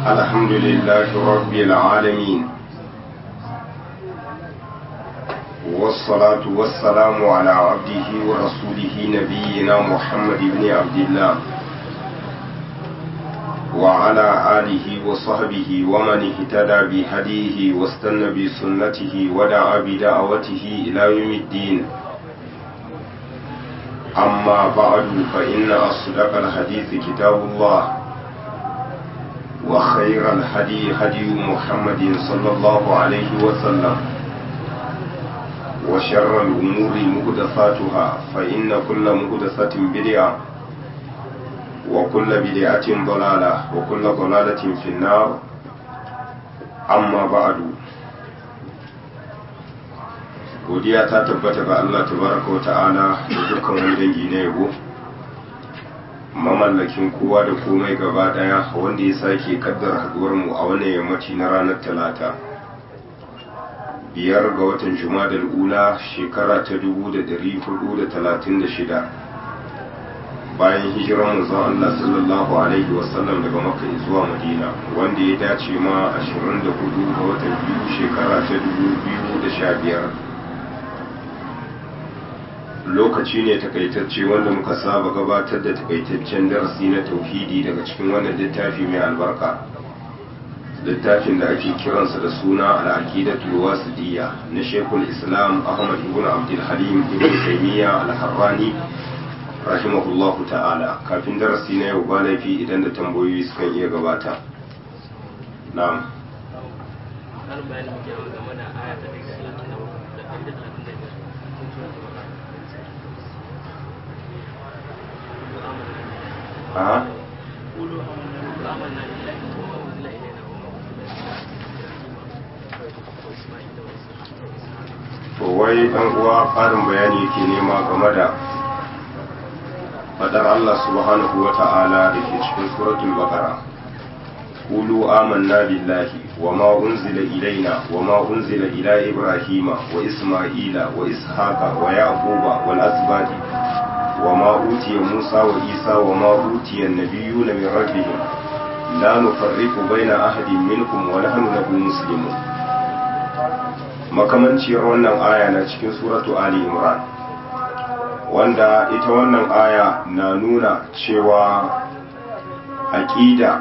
الحمد لله رب العالمين والصلاة والسلام على عبده ورسوله نبينا محمد بن عبد الله وعلى آله وصحبه ومن اهتدى بهديه واستنى بسنته ودعا بدعوته إلى يوم الدين أما بعد فإن أصدق الحديث كتاب الله وخير الهدي هدي محمد صلى الله عليه وسلم وشر الأمور محدثاتها فإن كل محدثة بدعة وكل بدعة ضلالة وكل ضلالة في النار أما بعد godiya ta tabbata ga Allah tabaraka wa ta'ala da dukkan wani dangi na yabo mamallakin kowa da komai gaba daya wanda ya sake kaddara haduwar mu a wannan yammaci na ranar talata 5 ga watan Jumadal ula shekara ta 1436 bayan hijiran manzon Allah sallallahu alaihi wasallam daga Makka zuwa Madina wanda ya dace ma 24 ga watan biyu shekara ta 2015 lokaci ne takaitacce wanda muka saba gabatar da takaitaccen darasi na tauhidi daga cikin wannan littafi mai albarka littafin da ake kiransa da suna al-aqidatul wasidiyya na Sheikhul Islam Ahmad ibn Abdul Halim ibn Taymiyyah al-Harrani rahimahullahu ta'ala kafin darasi na yau ba laifi idan da tambayoyi sukan iya gabata na'am a to wai dan uwa farin bayani yake nema game da fadar Allah subhanahu wa ta'ala da ke cikin suratul baqara qulu amanna billahi wama unzila ilaina wama unzila ila ibrahima wa isma'ila wa ishaqa wa yaquba wal asbati وما أوتي موسى وعيسى وما أوتي النبيون من ربهم لا نفرق بين أحد منكم ونحن له مسلمون makamanciyar wannan aya na cikin suratu Ali Imran wanda ita wannan aya na nuna cewa aqida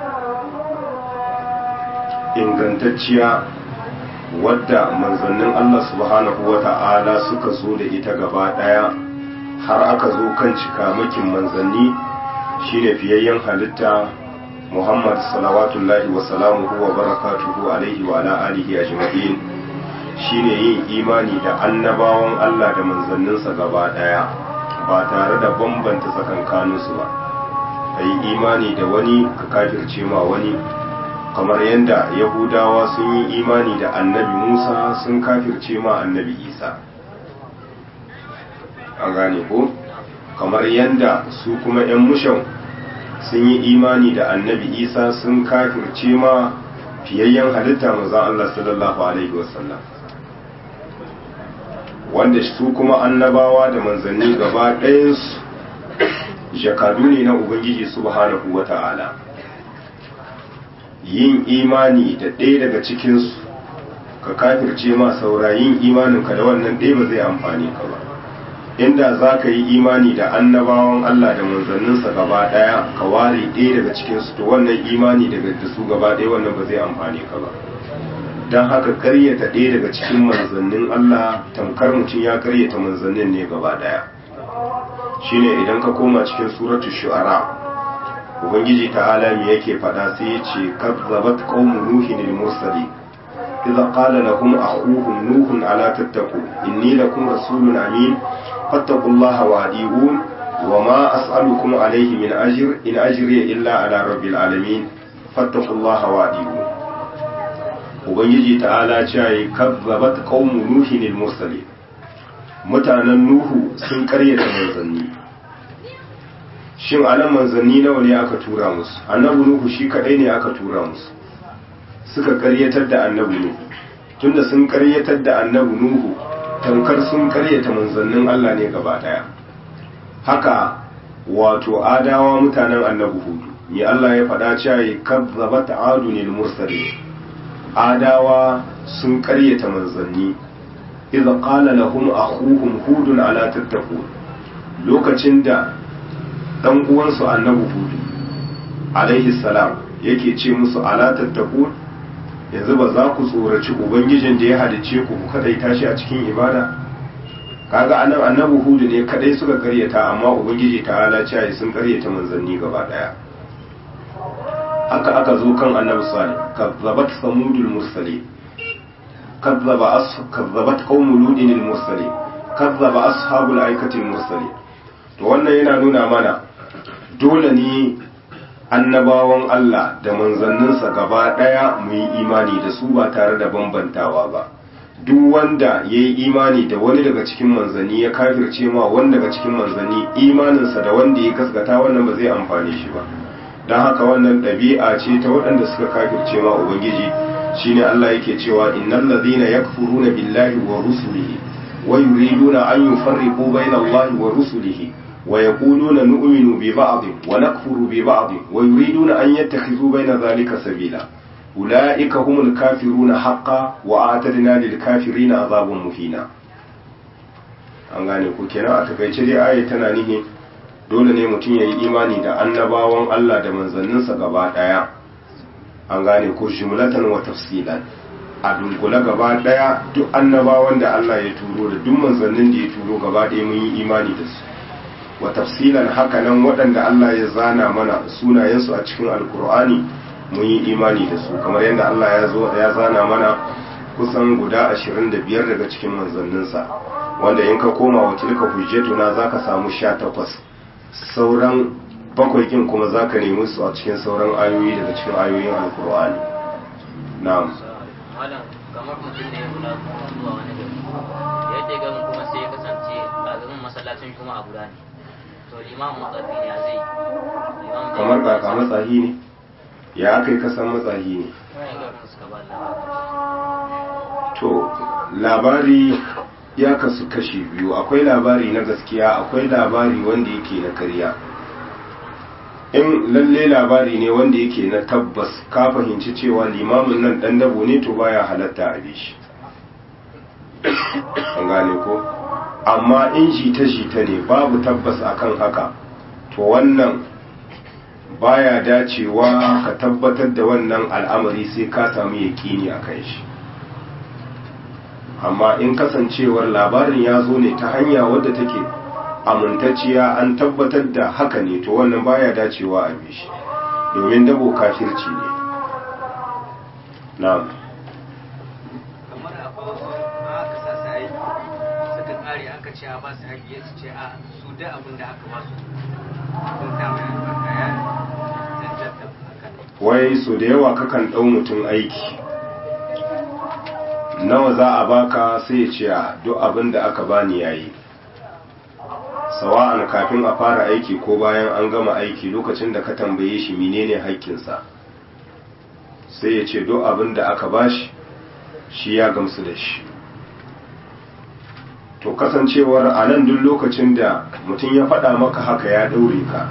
ingantacciya wadda manzannin Allah subhanahu wata'ala suka zo da ita gaba daya har aka zo kan cikamakin manzanni shine fiyayyen halitta Muhammad salawatullahi wa salamuhu wa barakatuhu alaihi wa ala alihi ajma'in shine yin imani da annabawan Allah da manzanninsa gaba daya ba tare da bambanta tsakankaninsu ba kai imani da wani ka kafirce ma wani kamar yadda Yahudawa sun yi imani da annabi Musa sun kafirce ma annabi Isa an gane ko kamar yadda su kuma 'yan mushan sun yi imani da annabi Isa sun kafirce ma fiyayyen halitta manzon Allah sallallahu alaihi wasallam wanda su kuma annabawa da manzanni gaba ɗayansu jakadu ne na Ubangiji subhanahu wata'ala yin imani da ɗaya daga cikinsu ka kafirce ma saurayin imaninka da wannan ɗaya ba zai amfani ka ba inda za ka yi imani da annabawan Allah da manzanninsa gaba ɗaya ka ware ɗaya daga cikinsu to wannan imani daga da su gaba ɗaya wannan ba zai amfani ka ba don haka karyata ɗaya daga cikin manzannin Allah tamkar mutum ya karyata manzannin ne gaba ɗaya shine idan ka koma cikin suratul shu'ara ubangiji ta'ala me yake faɗa sai ya ce kazzabat qaumu nuhin al-mursalin idza qala lahum akhuhum nuhun ala tattaqu inni lakum rasulun amin فاتقوا الله وأطيعون وما أسألكم عليه من أجر إن أجري إلا على رب العالمين فاتقوا الله وأطيعون ubangiji ta'ala ce kazzabat qaumu nuhin al-mursalin mutanen nuhu sun karyata manzanni shin anan manzanni nawa ne aka tura musu annabi nuhu shi kadai ne aka tura musu suka karyatar da annabi nuhu tunda sun karyatar da annabi nuhu tamkar sun karyata manzannin Allah ne gaba daya haka wato adawa mutanen annabi hudu ni Allah ya faɗa cewa kazzabat adunil mursalin, adawa sun ƙaryata manzanni idza qala lahum akhuhum hudun ala tattaqun, lokacin da dan uwansu annabi hud alaihi salam yake ce musu ala tattaqun, yanzu ba za ku tsoraci ubangijin da ya halice ku ku kadai tashi a cikin ibada. kaga anan annabi hud ne kadai suka karyata, amma ubangiji ta'ala cewa sun karyata manzanni gaba daya. haka aka zo kan annabi salih, kazzabat samudul mursalin, kazzabat qaumul ludin al mursalin, kazzaba ashabul aikati al mursalin. to wannan yana nuna mana dole ne annabawan Allah da manzanninsa gaba daya mu yi imani da su ba tare da bambantawa ba. duk wanda ya yi imani da wani daga cikin manzanni ya kafirce ma wani daga cikin manzanni, imaninsa da wanda ya gaskata wannan ba zai amfane shi ba. don haka wannan ɗabi'a ce ta waɗanda suka kafirce ma ubangiji. shine Allah yake cewa innal ladhina yakfuruna billahi wa rusulihi wa yuriduna an yufarriqu bayna Allahi wa rusulihi wa yaquluna nu'minu bi ba'd wa nakfuru bi ba'd wa yuriduna an yattakhidhu bayna dhalika sabila ulaika humul kafiruna haqqan wa a'tadna lil kafirina azaban muhina. an gane ku kenan a takaice dai aya tana nihi dole ne mutum ya yi imani da annabawan Allah da manzanninsa gaba daya. an gane ko jumlatan wa tafsilan, a dunkule gaba daya duk annabawan da Allah ya turo da duk manzannin da ya turo gaba daya mun yi imani da su. wa tafsilan haka nan waɗanda Allah ya zana mana sunayensu a cikin alkur'ani mun yi imani da su, kamar yadda Allah ya zana mana kusan guda 25 daga cikin manzanninsa, wanda in ka koma wa tilka hujjatuna zaka samu 18, sauran bakwai kin kuma zaka nemi su a cikin sauran ayoyi daga cikin ayoyin alkur'ani. na'am. malam kamar mutum da ya kula zuwa wani gari yadda garin kuma sai ya kasance a garin masallacin juma'a guda ne, to limamin matsafi ne ya zai kamar kaka matsahi ne ya kai kasan matsahi ne. to labari ya kasu kashi biyu, akwai labari na gaskiya, akwai labari wanda yake na karya. in lalle labari ne wanda yake na tabbas ka fahimci cewa limamin nan dan dabo ne, to baya halatta a bishi. an gane ko, amma in jita-jita ne babu tabbas akan haka, to wannan baya dacewa ka tabbatar da wannan al'amari sai ka samu yaƙini a kan shi. amma in kasancewar labarin ya zo ne ta hanya wadda take amintacciya, an tabbatar da haka ne, to wannan baya dacewa a bi shi, domin dabo kafirci ne. na'am. kamar akwai wasu aka sa su aiki suka kare aka ce a ba su aiki ya ce a su da abin da aka ba su sun samu albarka ya zanjata haka. wai so da yawa kakan ɗau mutum aiki, nawa za a baka sai ya ce a duk abin da aka bani yayi, sawa'an kafin a fara aiki ko bayan an gama aiki, lokacin da ka tambaye shi menene haƙƙinsa sai ya ce duk abin da aka bashi shi ya gamsu da shi. to kasancewar a nan duk lokacin da mutum ya faɗa maka haka ya ɗaure ka,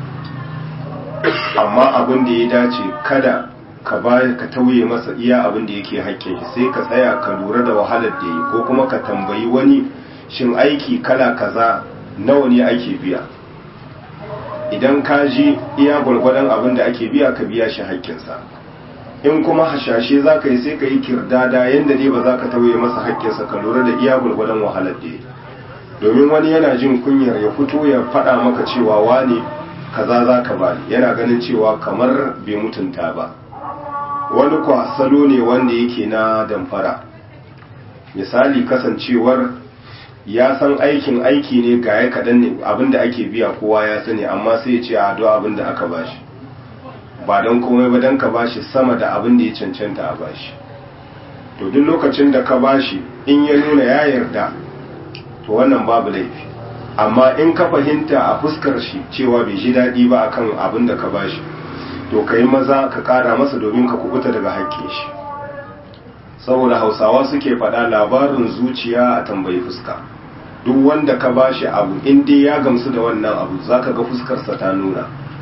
amma abin da ya dace kada ka tauye masa iya abin da yake haƙƙin shi, sai ka tsaya ka lura da wahalar da yi, ko kuma ka tambayi wani shin aiki kala kaza nawa ne ake biya. idan ka ji iya gwargwadon abin da ake biya ka biya shi haƙƙinsa. in kuma hashashe za ka yi sai ka yi kirdada yadda dai ba za ka tauye masa haƙƙinsa, ka lura da iya gwargwadon wahalar da yi, domin wani yana jin kunyar ya fito ya faɗa maka cewa wane kaza za ka bani, yana ganin cewa kamar bai mutunta ba. wani kwa salo ne wanda yake na damfara, misali kasancewar ya san aiki ne ga ya kaɗan ne abinda ake biya kowa ya sani, amma sai ya ce a do abinda aka bashi ba don komai ba don ka bashi sama da abin da ya cancanta a bashi. to duk lokacin da ka bashi in ya nuna ya yarda, to wannan babu laifi, amma in ka fahimta a fuskar shi cewa bai ji daɗi ba akan abin da ka bashi, to ka yi maza ka ƙara masa domin ka kubuta daga haƙƙin shi. saboda hausawa suke faɗa labarin zuciya a tambayi fuska, duk wanda ka bashi abu in dai ya gamsu da wannan abu zaka ga fuskarsa ta nuna,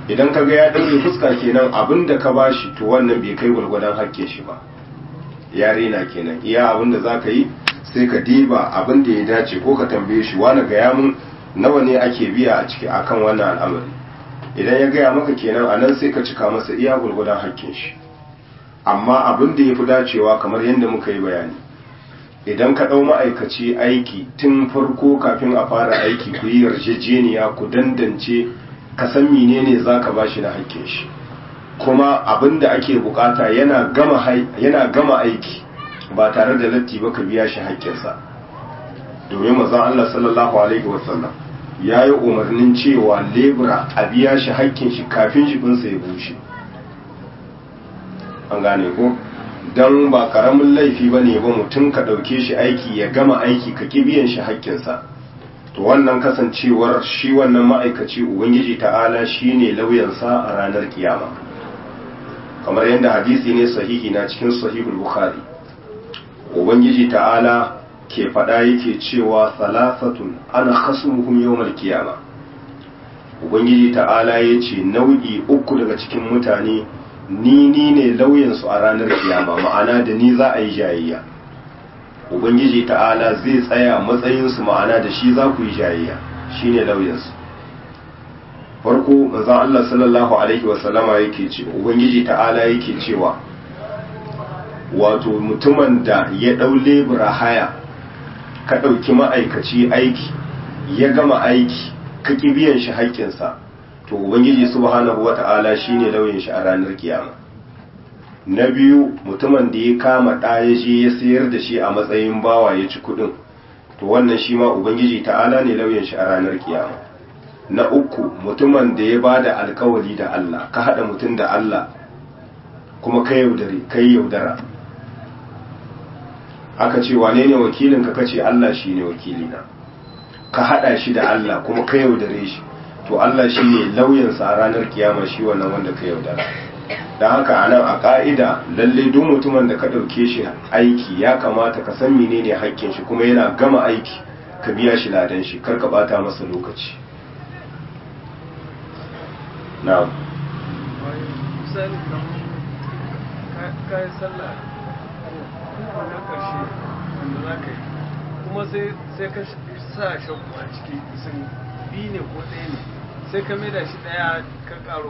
idan kaga ya daure fuska kenan abinda ka bashi to wannan bai kai gwargwadon hakkin shi ba, ya rena kenan. iya abinda zaka yi sai ka diba abinda ya dace, ko ka tambaye shi wani gaya mun nawa ne ake biya a ciki akan wannan al'amari. Idan ya gaya maka kenan anan sai ka cika masa iya gwargwadon hakkin shi. Amma abinda ya fi dacewa kamar yadda muka yi bayani, idan ka ɗau ma'aikaci aiki tun farko kafin a fara aiki ku yi yarjejeniya, ku dandance ka san menene za ka ba shi na hakkin shi, kuma abin da ake bukata yana gama aiki ba tare da latti ba ka biya shi hakkinsa. Domin manzon Allah sallallahu alaihi wasallam ya yi umarnin cewa lebura a biya shi hakkin shi kafin jikinsa ya bushe. An gane ko? Don ba karamin laifi ba ne ba mutum ka ɗauke shi aiki ya gama aiki ka ƙi biyan shi hakkinsa. To wannan kasancewar shi wannan ma'aikaci Ubangiji ta'ala shi ne lauyansa a ranar kiyama, kamar yadda hadisi ne sahihi na cikin sahihul Bukhari. Ubangiji ta'ala ke faɗa yake cewa salasatun ana khasmuhum yawmal kiyama. Ubangiji ta'ala ya ce nau'i uku daga cikin mutane ni ne lauyansu a ranar kiyama, ma'ana da ni za a yi jayayya. Ubangiji ta'ala zai tsaya matsayinsu, ma'ana da shi za ku yi jayayya, shi ne lauyansu. Farko manzon Allah sallallahu alaihi wasallama yake ce, Ubangiji ta'ala yake cewa wato mutumin da ya ɗau lebura haya, ka ɗauki ma'aikaci aiki, ya gama aiki ka ƙi biyan shi haƙƙinsa, to Ubangiji subhanahu wata'ala shi ne lauyan shi a ranar kiyama. Na biyu, mutumin da ya kama ɗa ya je ya sayar da shi a matsayin bawa ya ci kuɗin, to wannan shi ma Ubangiji ta'ala ne lauyan shi a ranar kiyama. Na uku, mutumin da ya ba da alkawari da Allah, ka haɗa mutum da Allah kuma kai yaudara. Aka ce wane ne wakilinka, ka ce Allah shi ne wakilina, ka haɗa shi da Allah kuma ka yaudare shi, to Allah shi ne lauyansa a ranar kiyama, shi wannan wanda ka yaudara. Don haka a nan a ƙa'ida lalle duk mutumin da ka ɗauke shi aiki ya kamata ka san menene haƙƙin shi, kuma yana gama aiki ka biya shi ladan shi, kar ka ɓata masa lokaci. Na'am. Misali ka yi sallah na ƙarshe wanda za ka yi, kuma sai ka sa shakku a ciki, sun biyu ne ko ɗaya ne, sai ka maida shi ɗaya ka ƙaro.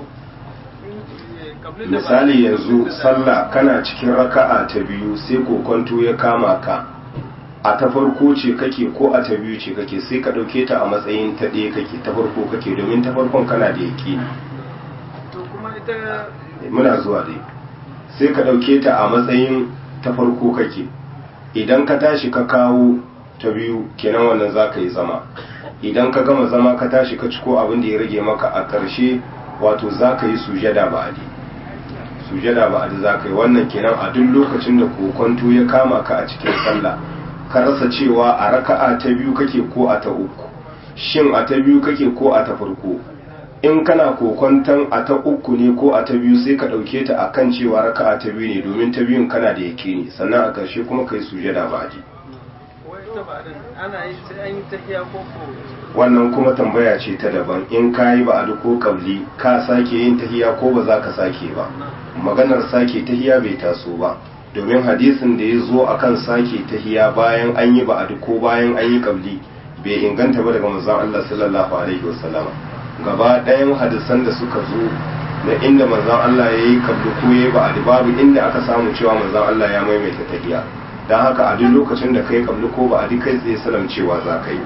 Misali yanzu sallah kana cikin raka'a ta biyu sai kokonto ya kama ka, a ta farko ce kake ko a ta biyu ce kake, sai ka ɗauke ta a matsayin ta ɗaya kake, ta farko kake, domin ta farkon kana da yaƙini. To kuma ita muna zuwa dai, sai ka ɗauke ta a matsayin ta farko kake. Idan ka tashi ka kawo ta biyu kenan wannan za ka yi zama, idan ka gama zama ka tashi ka ciko abin da ya rage maka a ƙarshe, wato za ka yi sujada ba'adi za ka yi. Wannan kenan a duk lokacin da kokonto ya kama ka a cikin sallah, ka rasa cewa a raka'a ta biyu kake ko a ta uku, shin a ta biyu kake ko a ta farko. In kana kokonton a ta uku ne ko a ta biyu, sai ka ɗauke ta akan cewa raka'a ta biyu ne, domin ta biyun kana da yakini, sannan a ƙarshe kuma ka yi sujada ba'adi. ana yi sai an yi tahiya ko wannan kuma tambaya ce ta daban. In ka yi ba'adu ko kabli, ka sake yin tahiya ko ba za ka sake ba. Maganar sake tahiya bai taso ba, domin hadisin da ya zo akan sake tahiya bayan an yi ba'adu ko bayan an yi kabli bai inganta ba daga manzon Allah sallallahu alaihi wasallam. Gaba ɗayan hadisan da suka zo na inda manzon Allah ya yi kabli ko ya yi ba'adu, babu inda aka samu cewa manzon Allah ya maimaita tahiya. Don haka a duk lokacin da kai kabli ko ba'adu kai tsaye salam cewa za ka yi.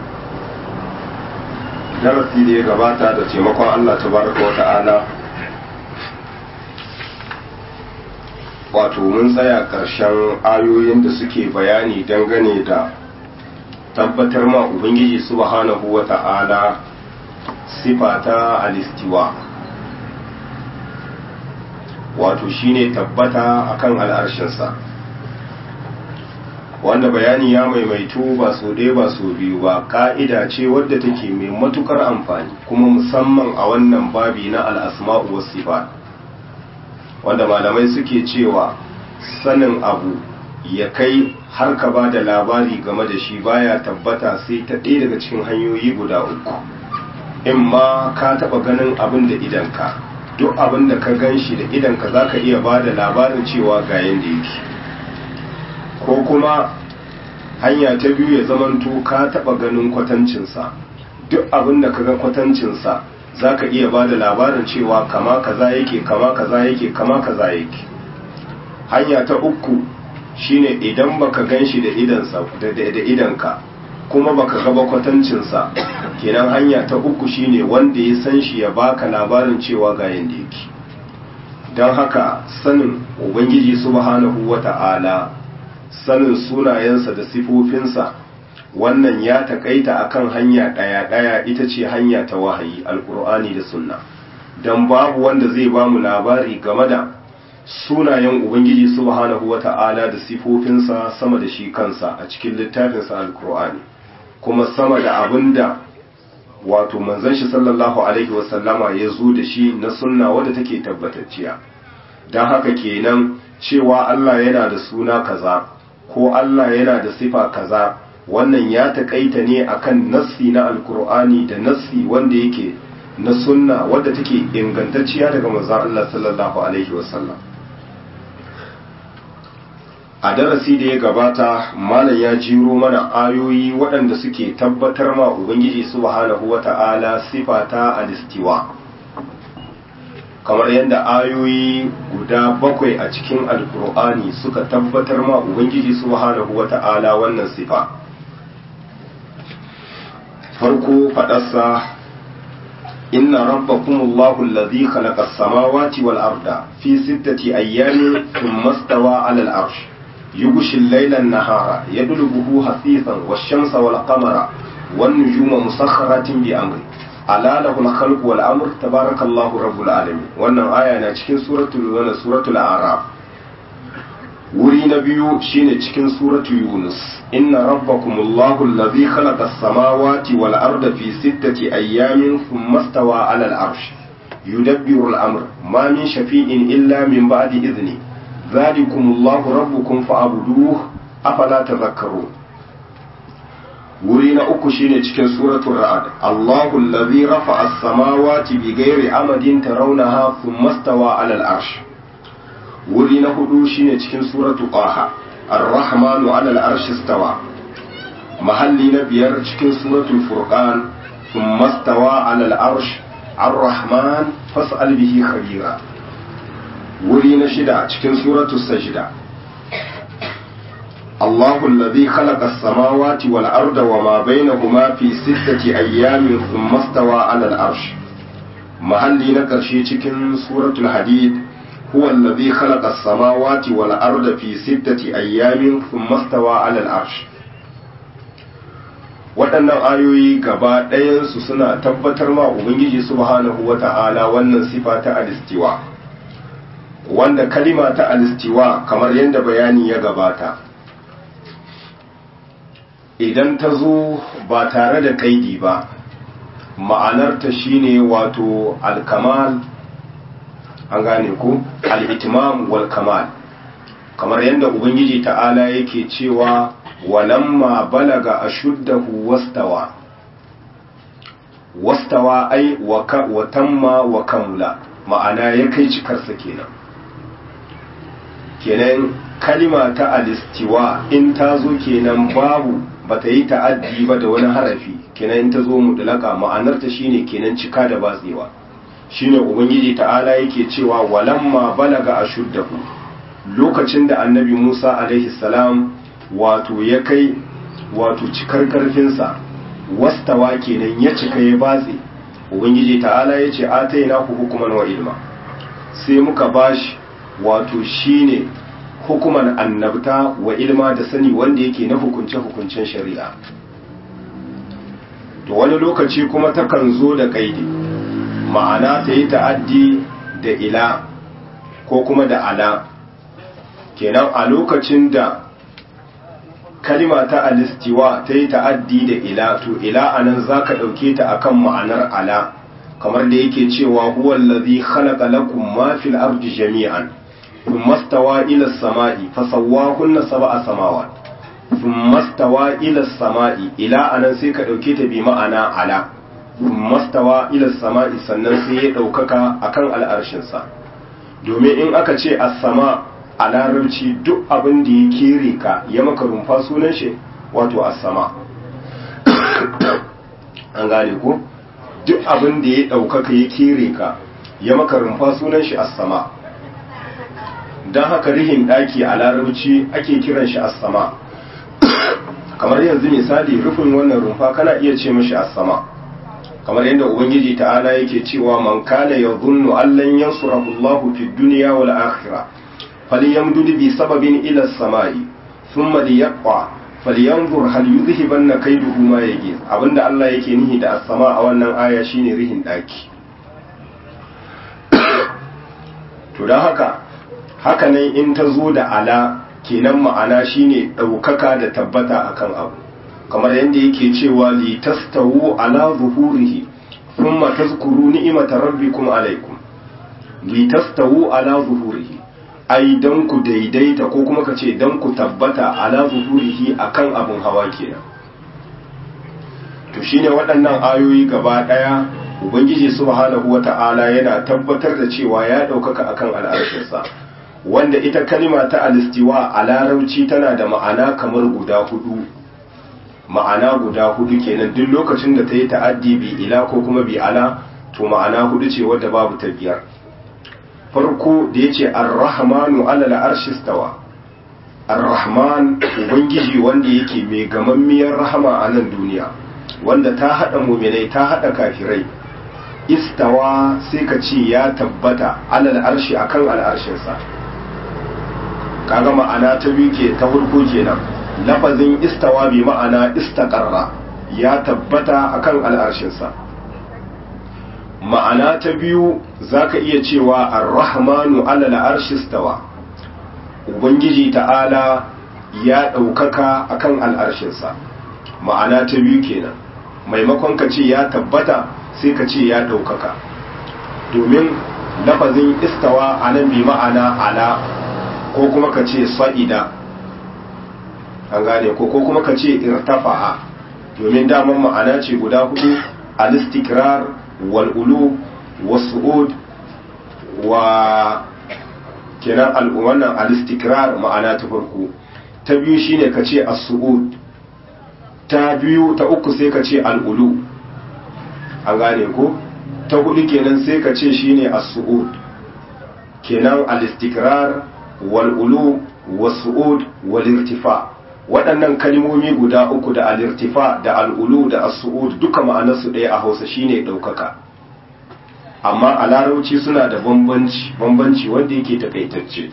Darasi da ya gabata da taimakon Allah tabaraka wa ta'ala, wato mun tsaya ƙarshen ayoyin da suke bayani dangane da tabbatar ma Ubangiji subhanahu wa ta'ala sifata al-istiwa, wato shine tabbata akan al'arshinsa, wanda bayani ya maimaitu ba so ɗaya ba so biyu ba. Ka'ida ce wadda take mai matukar amfani, kuma musamman a wannan babi na al'asma'u was sifat, wanda malamai suke cewa sanin abu ya kai har ka ba da labari game da shi baya tabbata sai ta ɗaya daga cikin hanyoyi guda uku. In ma ka taɓa ganin abin da idanka, duk abin da ka gan shi da idanka za ka iya ba da labarin cewa ga yadda yake. Ko kuma hanya ta biyu ya zamanto ka taɓa ganin kwatancinsa, duk abin da ka ga kwatancinsa za ka iya ba da labarin cewa kama kaza yake, kama kaza yake, kama kaza yake. Hanya ta uku shine idan baka gan shi da idanka kuma baka gaba kwatancinsa, kenan hanya ta uku shine wanda ya san shi ya baka labarin cewa ga yanda yake. don haka sanin ubangiji subhanahu wata'ala, sanin sunayensa da sifofinsa, wannan ya takaita akan hanya ɗaya ita ce hanya ta wahayi, alkur'ani da sunna. don babu wanda zai ba mu labari game da sunayen ubangiji subhanahu wata'ala da sifofinsa sama da shi kansa a cikin littafinsa alkur'ani, kuma sama da abinda wato manzon shi sallallahu alaihi wasallama ya zo da shi na sunna wadda take tabbatacciya. don haka kenan cewa Allah yana da suna kaza ko Allah yana da sifa kaza, wannan ya takaita ne akan nassi na alkur'ani da nassi wanda yake na sunna wadda take ingantacciya daga manzon Allah sallallahu alaihi wasallam. A darasi da ya gabata malam ya jiro mana ayoyi waɗanda suke tabbatar ma ubangiji subhanahu wata'ala sifata al-istiwa, kamar yadda ayoyi guda 7 a cikin alkur'ani suka tabbatar ma ubangiji subhanahu wata'ala wannan sifa. Farko faɗarsa, inna rabbakumullahu alladhi khalaqa as-samawati wal arda fi 6 ayyamin thumma istawa 'ala al-'arsh يغشي الليل النهار يطلبه حثيثا والشمس والقمر والنجوم مسخرات بأمره ألا له الخلق والأمر تبارك الله رب العالمين. wannan aya na cikin suratul a'raf. wuri na biyu shine cikin suratul yunus, inna rabbakumullahu alladhi khalaqa as-samawati wal arda fi 6 ayyamin thumma istawa 'ala al-'arsh yudabbiru al-amr ma min shafi'in illa min ba'di idhni ذلكم الله ربكم فاعبدوه أفلا تذكرون. ورينا أكشين cikin suratul ra'd, Allahu alladhi rafa'a as-samawati bighairi amadin tarawnaha thumma istawa 'ala al-'arsh. ورينا hudu shine cikin suratul qaha, ar-rahmanu 'ala al-'arsh istawa. mahalli na biyar cikin suratul furqan, thumma istawa 'ala al-'arsh ar-rahman fas'al bihi khabira. wuri na shida cikin suratu sajda, Allahu alladhi khalaqa as-samawati wal arda wama bainahuma fi 6 ayyamin thumma istawa 'ala al-'arsh. mahalli na karshe cikin suratul hadid, huwa alladhi khalaqa as-samawati wal arda fi 6 ayyamin thumma istawa 'ala al-'arsh. waɗannan ayoyi gaba ɗayansu suna tabbatar ma ubangiji subhanahu wata'ala wannan sifa ta al-istiwa, wanda kalima ta alistiwa kamar yadda bayani ya gabata, idan ta zo ba tare da kaidi ba, ma'anarta shine wato alkamal, an gane ku, al'itimam wal kamal, kamar yadda ubangiji ta'ala yake cewa walamma balaga ashuddahu wastawa ai wa tamma wa kamula, ma'ana ya kai cikarsa kenan kalima ta alistiwa in ta zo kenan babu bata yi ta'addi ba da wani harafi, kenan in ta zo mutlaka ma'anarta shine kenan cika da batsewa. shine ubangiji ta'ala yake cewa walamma balaga ashuddahu, lokacin da annabi Musa alaihi salam wato ya kai wato cikar karfinsa, wastawa kenan ya cika ya batse, ubangiji ta'ala yace atainahu hukuman wa ilma, sai muka bashi wato shine hukuman annabta wa ilma da sani wanda yake na hukunce-hukuncen shari'a. to wani lokaci kuma takan zo da kaidi, ma'ana ta yi ta'addi da ila ko kuma da ala, kenan a lokacin da kalima ta alistiwa ta yi ta'addi da ila, to ila anan za ka ɗauke ta akan ma'anar ala, kamar da yake cewa huwa allazi khalaqa lakum ma fil ardi jami'an thumma stawa ila as-sama'i fasawwahunna sab'a samawat thumma stawa ila as-sama'i, ila anan sai ka dauke ta bi ma'ana ala, mastawa ila sama'i sannan sai ya ɗaukaka akan al'arshinsa. Domin in aka ce as-sama a larabci duk abin da ya kere ka ya maka rumfa sunan shi wato as-sama. An gane ko duk abin da ya ɗaukaka ya kere ka ya maka rumfa sunan shi as-sama. Don haka rihin ɗaki a larabci ake kiran shi as-sama. Kamar yanzu misali rufin wannan rumfa kana iya ce mashi as-sama. Kamar yadda ubangiji ta'ala yake cewa man kana yadhunnu an lan yansurahu Allahu fid dunya wal akhirah falyamdud bi sababin ila as-sama'i thumma liyaqwa falyanzur hal yudhhibanna kayduhu ma yaghis. Abinda Allah yake nihi da as-sama a wannan aya shine rihin ɗaki. To dan haka nan in ta zo da ala kenan ma'ana shine ɗaukaka da tabbata akan abu, kamar yadda yake cewa li tastawu ala zuhurihi thumma tazkuru ni'mata rabbikum alaikum. Li tastawu ala zuhurihi ai dan ku daidaita ko kuma kace dan ku tabbata ala zuhurihi akan abun hawa kenan. To shine waɗannan ayoyi gaba ɗaya ubangiji subhanahu wata'ala yana tabbatar da cewa ya ɗaukaka akan al'arshinsa, wanda ita kalima ta alistiwa a larabci tana da ma'ana kamar guda hudu. Ma'ana guda hudu kenan duk lokacin da ta yi ta'addi bi ila ko kuma bi ala to ma'ana hudu ce wadda babu ta biyar. Farko da yace ar-rahmanu ala al-arshi stawa. Ar-rahman ubangiji wanda yake mai gamammiyar rahama a nan duniya, wanda ta hada mu'minai ta hada kafirai. Istawa sai ka ce ya tabbata ala al-arshi akan al-arshinsa. Kaga ma'ana ta biyu ke ta farko kenan. Lafazin istawa bi ma'ana istaqarra ya tabbata akan al'arshinsa. Ma'ana ta biyu zaka iya cewa ar-rahmanu ala al'arshi istawa. Ubangiji ta'ala ya ɗaukaka akan al'arshinsa. Ma'ana ta biyu kenan. Maimakon ka ce ya tabbata sai ka ce ya ɗaukaka. Domin lafazin istawa anan bi ma'ana ala ko kuma ka ce sa'ida. An gane ko kuma ka ce irtafa'a, domin daman ma'ana ce guda hudu: al-istikrar wal ulu was-su'ud wa kenan wannan al-istikrar ma'ana ta farko. Ta biyu shine ka ce as-su'ud. Ta biyu ta uku sai ka ce al-ulu. An gane ko ta hudu kenan sai ka ce shine as-su'ud. Kenan al-istikrar wal ulu was-su'ud wal irtifa'. Waɗannan kalmomi guda uku da al-irtifa da al-ulu da as-su'ud duka ma'anarsu ɗaya a Hausa shine ɗaukaka, amma a Larabci suna da bambanci wanda yake takaitacce.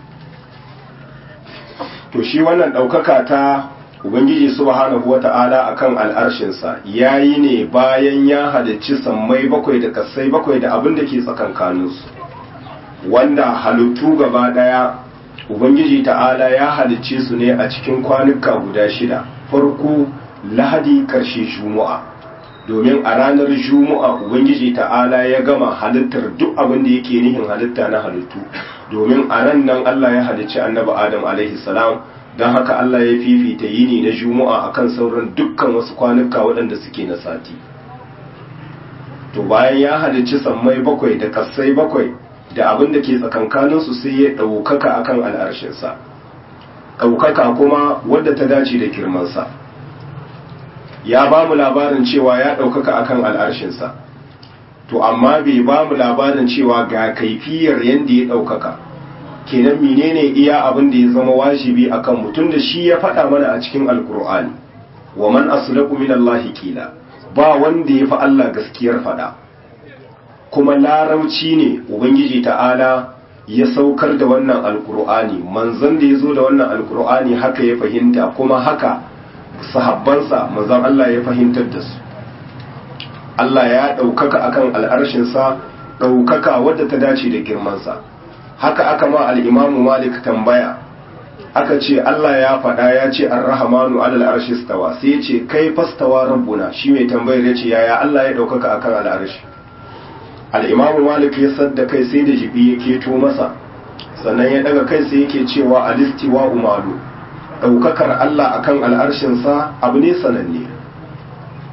To shi wannan ɗaukaka ta Ubangiji subhanahu wata'ala akan al'arshinsa yayi ne bayan ya halicci sammai bakwai da kasai bakwai da abin da ke tsakankaninsu, wanda halittu gaba ɗaya Ubangiji ta'ala ya halicce su ne a cikin kwanuka guda 6, farko Lahadi, ƙarshe Juma'a. Domin a ranar Juma'a Ubangiji ta'ala ya gama halittar duk abin da yake nihin halitta na halittu, domin a ran nan Allah ya halicci annabi Adam alaihi salam, don haka Allah ya fifita yini na Juma'a akan sauran dukkan wasu kwanuka waɗanda suke na sati. To bayan ya halicci sammai bakwai da ƙasai bakwai da abin da ke tsakankaninsu sai ya ɗaukaka akan al'arshinsa, ɗaukaka kuma wadda ta dace da girmansa. Ya ba mu labarin cewa ya ɗaukaka akan al'arshinsa, to amma bai ba mu labarin cewa ga kaifiyar yadda ya ɗaukaka. Kenan menene iya abin da ya zama wajibi akan mutum da shi ya faɗa mana a cikin alkur'ani, wa man aslaqu minallahi qila, ba wanda ya fi Allah gaskiyar faɗa. Kuma larauci ne Ubangiji ta'ala ya saukar da wannan alkur'ani, manzon da ya zo da wannan alkur'ani haka ya fahimta, kuma haka sahabbansa manzon Allah ya fahimtar da su. Allah ya ɗaukaka akan al'arshinsa, ɗaukaka wadda ta dace da girmansa. Haka aka ma al'imamu Malik tambaya, aka ce Allah ya faɗa ya ce ar-rahmanu alal arshi stawa, sai ya ce kai fastawa rabbuna. Shi mai tambayar ya ce yaya Allah ya ɗaukaka akan al'arshi. Al'imamu Malik ya sadda kai sai da jibi ya keto masa, sannan ya daga kai sai yake cewa alistiwa umaru, ɗaukakar Allah akan al'arshinsa abu ne sananne.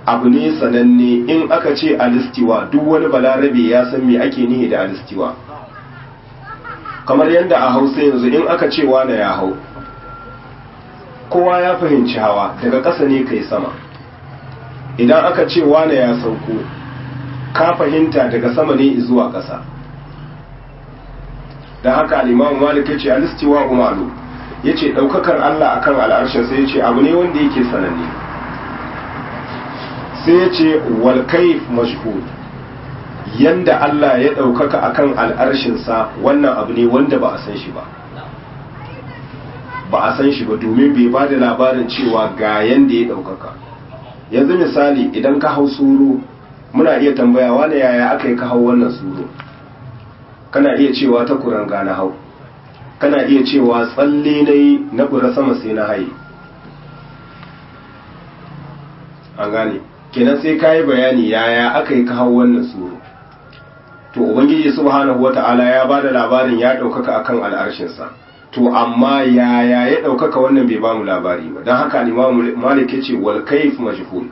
abu ne sananne in aka ce alistiwa duk wani balarabe ya san me ake nihi da alistiwa. Kamar yadda a Hausa yanzu in aka ce wane ya hau, kowa ya fahimci hawa daga ƙasa ne kai sama. Idan aka ce wane ya sauko, ka fahimta daga sama ne zuwa ƙasa. Da haka al-Imam Malik yace al-istiwa umalu, yace daukakar Allah akan al'arshin sai yace abu ne wanda yake sananne. Sai yace wal kayf mashhud, yanda Allah ya daukaka akan al'arshin sa wannan abu ne wanda ba a san shi ba. Ba a san shi ba domin bai bada labarin cewa ga yanda ya daukaka. Yanzu misali idan ka hau suru muna iya tambaya wane yaya aka yi ka hau wannan suru. Kana iya cewa ta kuranga na hau, kana iya cewa tsalle na yi na kura sama sai na haye. An gane, kenan sai ka yi bayani yaya aka yi ka hau wannan suru. To Ubangiji subhanahu wa ta'ala ya ba da labarin ya ɗaukaka akan al'arshinsa. To amma yaya ya ɗaukaka wannan bai ba mu labari ba, don haka Imam Malik ya ce wal kayf majhul.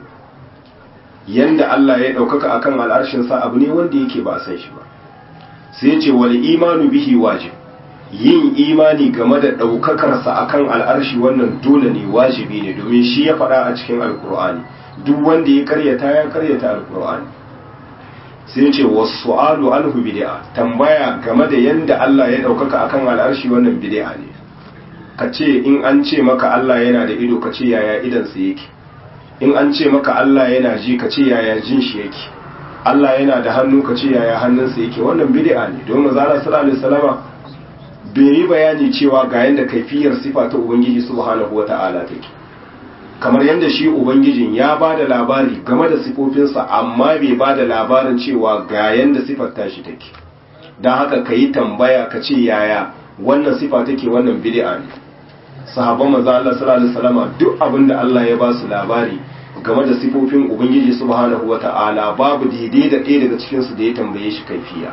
Yanda Allah ya ɗaukaka akan al'arshinsa abu ne wanda yake ba a san shi ba. Sai ya ce wal imanu bihi wajib, yin imani game da ɗaukakarsa akan al'arshi wannan dole ne, wajibi ne, domin shi ya faɗa a cikin alkur'ani. Duk wanda ya karyata alkur'ani. Sai ya ce wasu'alu anhu bid'a, tambaya game da yanda Allah ya ɗaukaka akan al'arshi wannan bid'a ne. Ka ce in an ce maka Allah yana da ido ka ce yaya idansa yake, in an ce maka Allah yana ji ka ce yaya jin shi yake, Allah yana da hannu ka ce yaya hannunsa yake, wannan bid'a ne. Don manzo Allah sallallahu alaihi wasallama bai yi bayani cewa ga yanda kaifiyar sifa ta Ubangiji subhanahu wata'ala take. Kamar yanda shi Ubangijin ya ba da labari game da sifofinsa amma bai ba da labarin cewa ga yanda sifar tashi take. Don haka ka yi tambaya ka ce yaya wannan sifa take, wannan bid'a ne. Sahabban manzo Allah sallallahu alaihi wasallama duk abin da Allah ya ba su labari game da sifofin Ubangiji subhanahu wata'ala babu daidai da ɗaya daga cikinsu da ya tambaye shi kaifiya.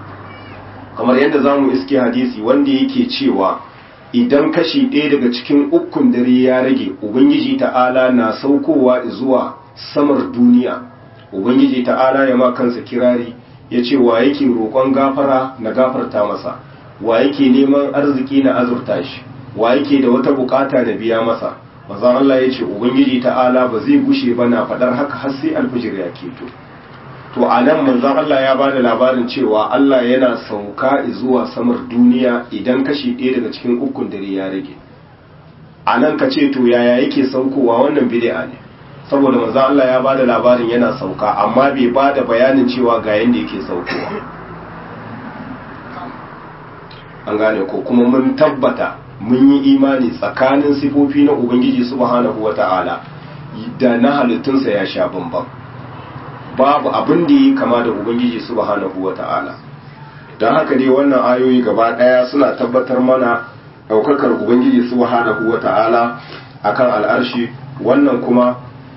Kamar yadda za mu iske hadisi wanda yake cewa idan kashi ɗaya daga cikin ukun dare ya rage, Ubangiji ta'ala na saukowa zuwa samar duniya. Ubangiji ta'ala ya ma kansa kirari ya ce wa yake roƙon gafara na gafarta masa, wa yake neman arziki na azurta shi, wa yake da wata bukata na biya masa. Manzon Allah ya ce Ubangiji ta'ala ba zai gushe ba na faɗar haka har sai alfijir ya keto. To a nan manzon Allah ya bada labarin cewa Allah yana sauka zuwa samar duniya idan kashi ɗaya daga cikin ukun dare ya rage. A nan ka ce to yaya yake saukowa, wannan bid'a ne, saboda manzon Allah ya bada labarin yana sauka amma bai bada bayanin cewa ga yanda yake saukowa. An gane ko, kuma mun tabbata mun yi imani tsakanin sifofi na Ubangiji subhanahu wata'ala da na halittunsa ya sha bambam. Babu abin da yi kama da Ubangiji subhanahu wata'ala. Don haka dai wannan ayoyi gaba ɗaya suna tabbatar mana ɗaukakar Ubangiji subhanahu wata'ala akan al'arshi. Wannan kuma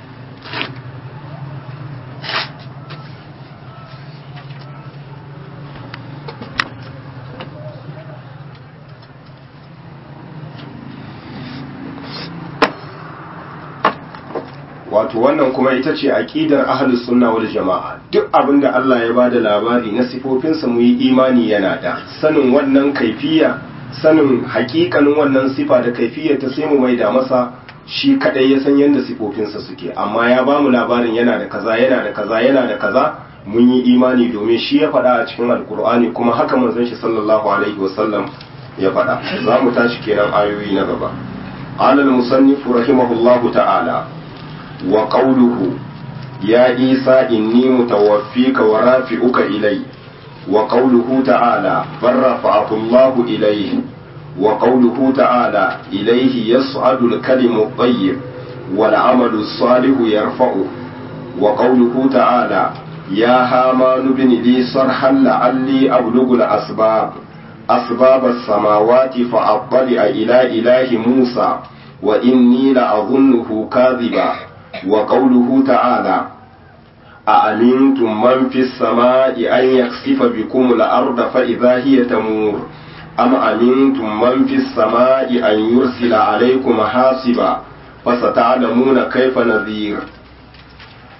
wannan kuma ita ce aqidar ahlus sunna wal jamaa. Duk abinda Allah ya bada labari na sifofinsa mu yi imani yana da sanin wannan kaifiya, sanin hakikanin wannan sifa da kaifiyar ta sai mu maida masa shi kadai ya san yanda sifofinsa suke. Amma ya bamu labarin yana da kaza, yana da kaza, yana da kaza, mun yi imani domin shi ya faɗa a cikin alkur'ani kuma haka manzon shi sallallahu alaihi wasallam ya faɗa. Za mu tashi kenan ayoyi na gaba. qala al-musannif rahimahullahu ta'ala wa qawluhu ya isa inni mutawaffika wa rafi'uka ilay wa qawluhu ta'ala farrafa'ahu Allahu ilayhi wa qawluhu ta'ala ilayhi yas'adu al-kalimu at-tayyib wal 'amalu as-salihu yarfa'u wa qawluhu ta'ala ya hamanu bin li sarhan la'alli ablughu al-asbab as-samawati fa'attali'a ila ilahi Musa wa inni la'adhunnuhu kadhiba wa qawluhu ta'ala أأمنتم من في السماء أن يخسف بكم الأرض فإذا هي تمور أم أمنتم من في السماء أن يرسل عليكم حاصبا فستعلمون كيف نذير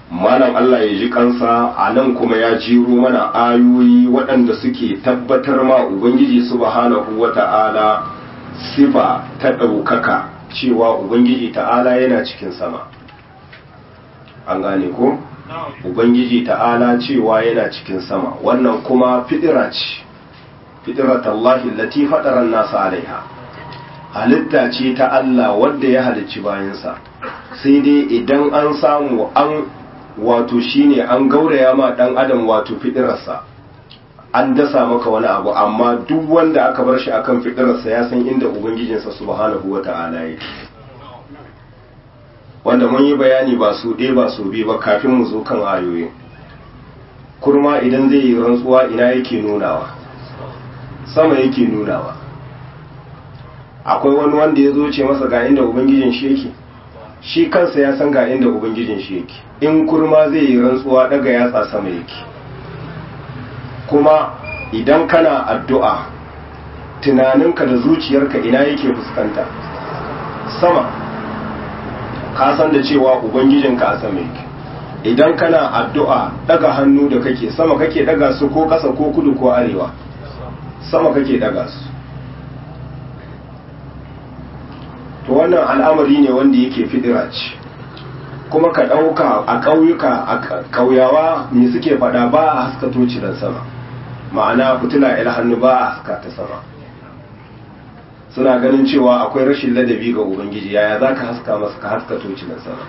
malam Allah ya ji kansa a nan kuma ya jiro mana ayoyi waɗanda suke tabbatar ma ubangiji subhanahu wata'ala sifa ta ɗaukaka cewa ubangiji ta'ala yana cikin sama. An gane ko? Ubangiji ta'ala cewa yana cikin sama, wannan kuma fitira ce, fitiratallahi lati fadaran nasa alaiha, halitta ce ta Allah wadda ya halicci bayansa, sai dai idan an samu an wato shine an gauraya ma dan adam wato fitirarsa, an dasa maka wani abu, amma duk wanda aka bar shi akan fitirarsa ya san inda ubangijinsa subhanahu wata'ala yake. Wanda mun yi bayani ba su ɗaya ba su biyu ba kafin mu zo kan ayoyin. Kurma idan zai yi rantsuwa ina yake nunawa, sama yake nunawa. Akwai wani wanda ya zo ce masa ga inda ubangijin shi yake, shi kansa ya san ga inda ubangijin shi yake. In kurma zai yi rantsuwa daga yatsa sama yake. Kuma idan kana addu'a tunaninka da zuciyarka ina yake fuskanta, sama. Ka san da cewa ubangijinka a sama yake. Idan kana addu'a daga hannu da kake sama kake daga su ko ƙasa ko kudu ko arewa, sama kake daga su. To wannan al'amari ne wanda yake fidira ce, kuma ka ɗauka a ƙauyuka a ƙauyawa me suke faɗa ba a haska tocilan sama, ma'ana fitila il hannu ba a haska ta sama. Suna ganin cewa akwai rashin ladabi ga ubangiji, yaya za ka haska masa ka haska tocilan sama.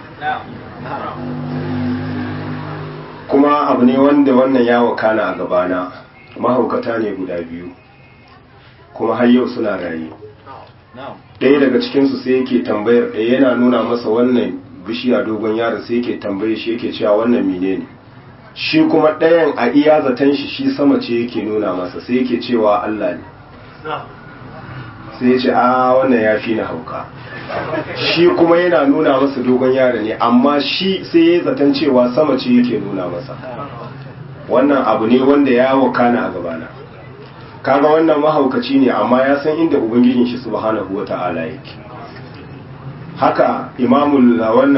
Kuma abu ne wanda wannan ya wakana a gabana, mahaukata ne guda biyu kuma har yau suna raye. Ɗaya daga cikinsu sai yake tambayar ɗaya, yana nuna masa wannan bishiya dogon yaro, sai yake tambaye shi yake cewa wannan menene. Shi kuma ɗayan a iya zaton shi sama ce yake nuna masa, sai yake cewa Allah ne. Sai ya ce a wannan ya fi na hauka. Shi kuma yana nuna masa dogon yaro ne, amma shi sai ya zaton cewa sama ce yake nuna masa. Wannan abu ne wanda ya wakana a gabana. Kaga wannan mahaukaci ne, amma ya san inda ubangijin shi subhanahu wata'ala yake. Haka imamul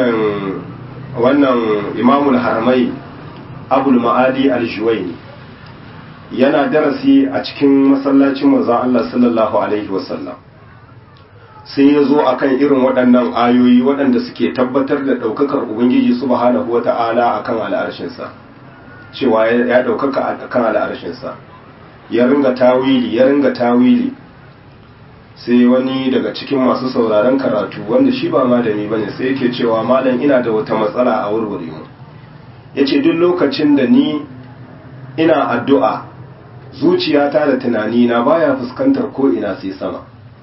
haramai Abul Ma'ali al-Juwayni yana darasi a cikin masallacin manzon Allah sallallahu alaihi wasallam. Sai ya zo akan irin waɗannan ayoyi waɗanda suke tabbatar da ɗaukakar ubangiji subhanahu wata'ala akan al'arshinsa, cewa ya ɗaukaka akan al'arshinsa. Ya ringa tawili, sai wani daga cikin masu sauraron karatu wanda shi ba malami bane sai yake cewa malam ina da wata matsala a warware mu. Yace duk lokacin da ni ina addu'a zuciyata da tunani na baya fuskantar ko ina sai sama.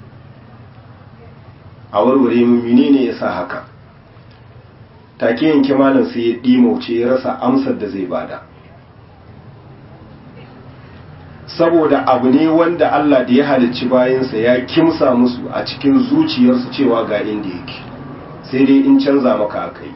A warware mu menene yasa haka? Take yanke malam sai ya dimauce ya rasa amsar da zai bada. Saboda abu ne wanda Allah da ya halicci bayansa ya kimsa musu a cikin zuciyarsu cewa ga inda yake, sai dai in canza maka akai.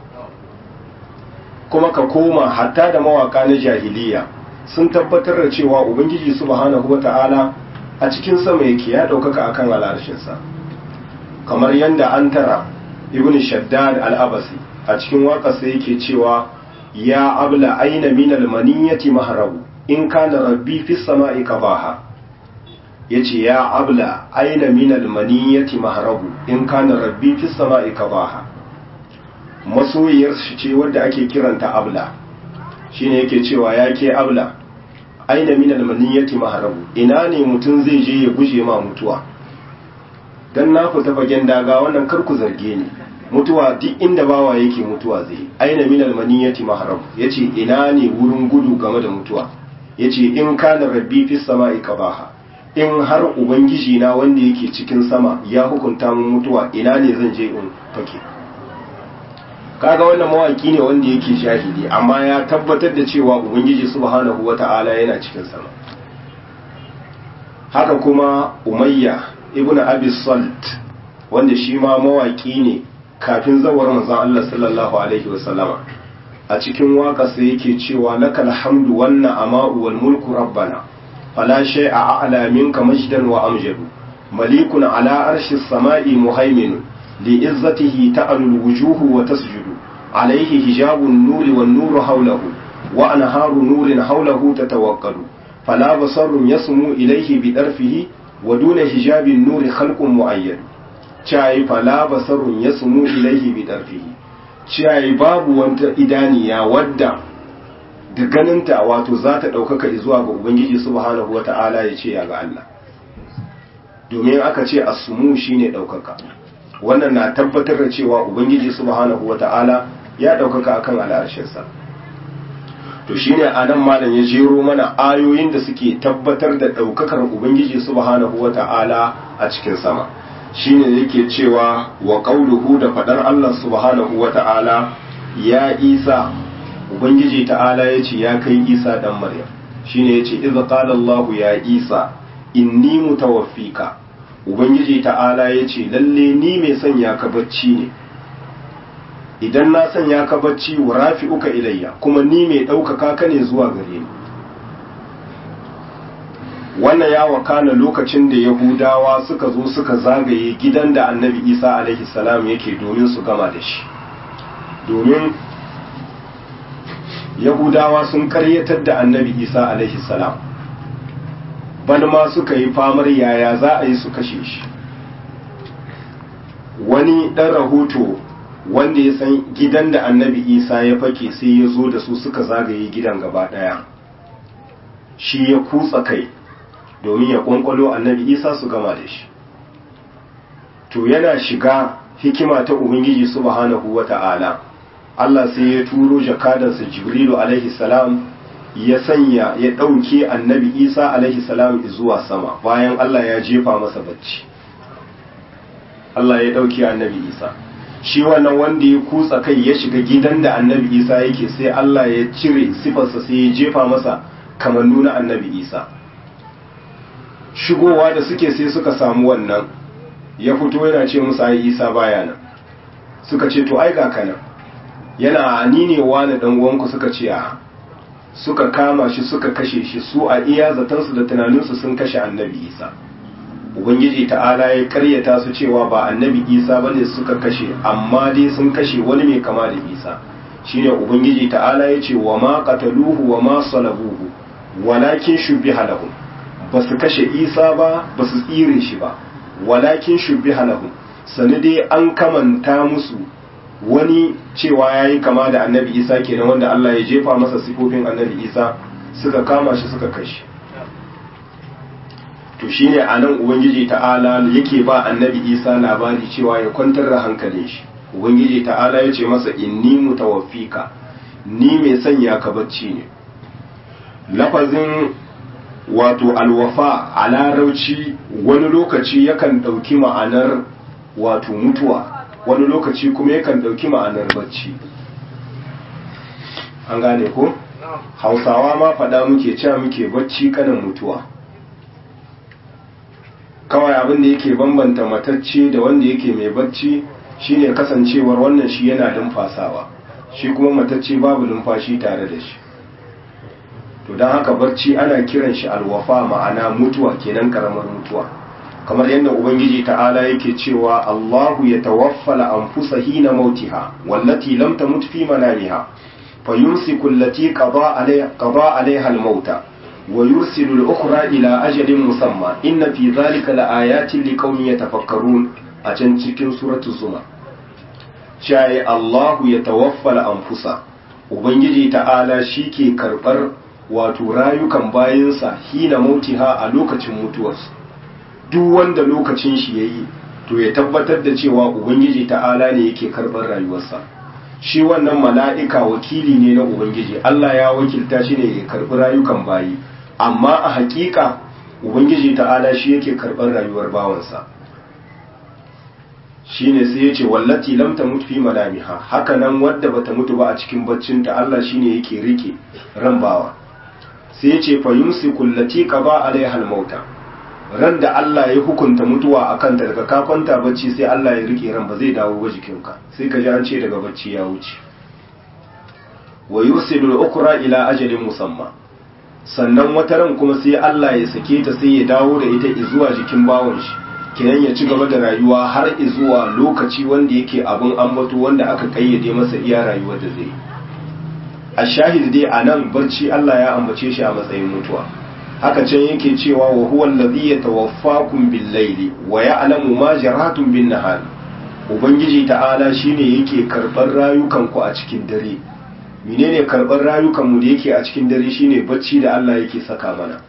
Kuma ka koma hatta da mawaka na jahiliya sun tabbatar da cewa ubangiji subhanahu wata'ala a cikin sama yake, ya ɗaukaka akan al'arshinsa. Kamar yanda an tara ibn shaddad al-abasi a cikin waƙarsa yake cewa ya abla aina minal maniyati mahrabu in kana rabbi fi sama'i qabaha. Yace ya abla aina minal maniyati mahrabu in kana rabbi fi sama'i qabaha. Masoyiyar shi ce wadda ake kiranta abla, shine yake cewa ya ke abla aina minal maniyati mahrabu, ina ne mutum zai je ya guje ma mutuwa. Dan na fita fagen daga wannan karku zarge ni, mutuwa duk inda bawa yake mutuwa zai. Aina minal maniyati mahrabu, yace ina ne wurin gudu game da mutuwa. Yace in kana rabbi fi sama'i qabaha, in har ubangiji na wanda yake cikin sama ya hukunta mun mutuwa, ina ne zan je in fake. Kaga wannan mawaki ne wanda yake shahidi, amma ya tabbatar da cewa ubangiji subhanahu wata'ala yana cikin sama. Haka kuma Umayya ibn Abi Salt, wanda shi ma mawaki ne kafin zawar manzon Allah sallallahu alaihi wasallama, a cikin waƙarsa yake cewa lakal hamdu wan na'ama'u wal mulku rabbana fala shay'a a'la minka majdan wa amjadu malikun ala arshis sama'i muhaimin li izzatihi ta'alul wujuhu wa tasjudu alaihi hijabun nuri wan nuru hawlahu wa anharu nurin hawlahu tatawakkalu fala basarun yasmu ilaihi bi darfihi wa duna hijabin nuri khalqun muayyan cai fala basarun yasmu ilaihi bi darfihi cai babu wata idaniya wadda da ganinta wato za ta ɗaukaka zuwa ga ubangiji subhanahu wata'ala ya ce ya ga Allah domin aka ce as-sumu shine ɗaukaka wannan na tabbatar da cewa ubangiji subhanahu wata'ala ya ɗaukaka akan al'arshinsa to shine anan malam ya jero mana ayoyin da suke tabbatar da ɗaukakar ubangiji subhanahu wata'ala a cikin sama shine yake cewa wa qauluhu da fadar Allah subhanahu wata'ala ya Isa ubangiji ta'ala yace ya kai Isa dan Maryam shine yace idza qala Allah ya Isa inni mutawaffika ubangiji ta'ala yace lalle ni mai sanya ka bacci ne idan na sanya ka bacci wa rafi'uka ilayya kuma ni mai ɗaukaka ka ne zuwa gare ni wannan ya wakana lokacin da yahudawa suka zo suka zagaye gidan da annabi isa alaihi salam yake domin su gama da shi domin yahudawa sun karyatar da annabi isa alaihi salam bal ma suka yi famar yaya za a yi su kashe shi wani ɗan rahoto wanda ya san gidan da annabi isa ya fake sai ya zo da su suka zagaye gidan gaba ɗaya shi ya kutsa kai domin ya kwankwalo annabi isa su gama da shi to yana shiga hikima ta ubangiji subhanahu wata'ala Allah sai ya turo jakadansa jibrilu alaihi salam ya sanya ya ɗauke annabi isa alaihi salam zuwa sama bayan Allah ya jefa masa bacci Allah ya ɗauke annabi isa shi wannan wanda ya kutsa kai ya shiga gidan da annabi isa yake sai Allah ya cire sifarsa sai ya jefa masa kamannu na annabi isa shigowa da suke sai suka samu wannan ya fito yana ce musu ai isa baya nan suka ce to ai ga kana yana ni ne wani dan uwanku suka ce a suka kama shi suka kashe shi su a iya zatansu da tunaninsu sun kashe annabi isa ubangiji ta'ala ya karyata su cewa ba annabi isa bane suka kashe amma dai sun kashe wani mai kama da isa shine ubangiji ta'ala ya ce wa ma qataluhu wa ma salabuhu walakin shubbiha lahum basu kashe isa ba basu tsire shi ba walakin shubbiha lahum sani dai an kamanta musu wani cewa yayi kama da annabi isa kenan wanda Allah ya jefa masa sifofin annabi isa suka kama shi suka kashe to shine anan ubangiji ta'ala yake ba annabi isa labari cewa ya kwantar da hankalin shi ubangiji ta'ala ya ce masa inni mutawaffika ni mai sanya ka bacci ne lafazin wato alwafa a larauci wani lokaci yakan ɗauki ma'anar wato mutuwa wani lokaci kuma yakan ɗauki ma'anar bacci an gane ko hausawa ma faɗa muke cewa muke bacci kanan mutuwa kawai abin da yake bambanta matacce da wanda yake mai bacci shine kasancewar wannan shi yana lumfasawa shi kuma matacce babu lumfashi tare da shi to don haka barci ana kiran shi alwafa ma'ana mutuwa kenan karamar mutuwa kamar yadda ubangiji ta'ala yake cewa Allahu ya tawaffala anfusa hina mautiha wallati lam tamut fi manamiha fayumsiku allati qada alaiha al-mauta wa yursilu al-ukhra ila ajalin musamma inna fi dhalika laayatin liqaumin yatafakkarun a can cikin suratul zumar shayi Allahu ya tawaffala anfusa ubangiji ta'ala shike karbar wato rayukan bayansa hina mautiha a lokacin mutuwarsu duk wanda lokacin shi yayi to ya tabbatar da cewa ubangiji ta'ala ne yake karɓar rayuwarsa shi wannan mala'ika wakili ne na ubangiji Allah ya wakilta shi ne ya karɓi rayukan bayi amma a hakika ubangiji ta'ala shi yake karɓar rayuwar bawansa shine sai ya ce wallati lam tamut fi manamiha haka nan wadda bata mutu ba a cikin baccinta Allah shine yake rike ran bawa sai ya ce fa yumsiku allati qada alaiha al-mauta ran da Allah ya hukunta mutuwa akan ta daga ka kwanta bacci sai Allah ya rike ran ba zai dawo ba jikinka sai ka ji an ce daga bacci ya wuce wa yursilu al-ukra ila ajalin musamma sannan wata ran kuma sai Allah ya sake ta sai ya dawo da ita zuwa jikin bawon shi kenan ya ci gaba da rayuwa har zuwa lokaci wanda yake abin ambato wanda aka kayyade masa iya rayuwar da zai a shahid dai a nan barci Allah ya ambace shi a matsayin mutuwa haka can yake cewa wa huwa allazi yatawaffakum bil layli wa ya'lamu ma jaratum bin nahar ubangiji ta'ala shine yake karbar rayukan ku a cikin dare menene karbar rayukan mu da yake a cikin dare shine bacci da Allah yake saka mana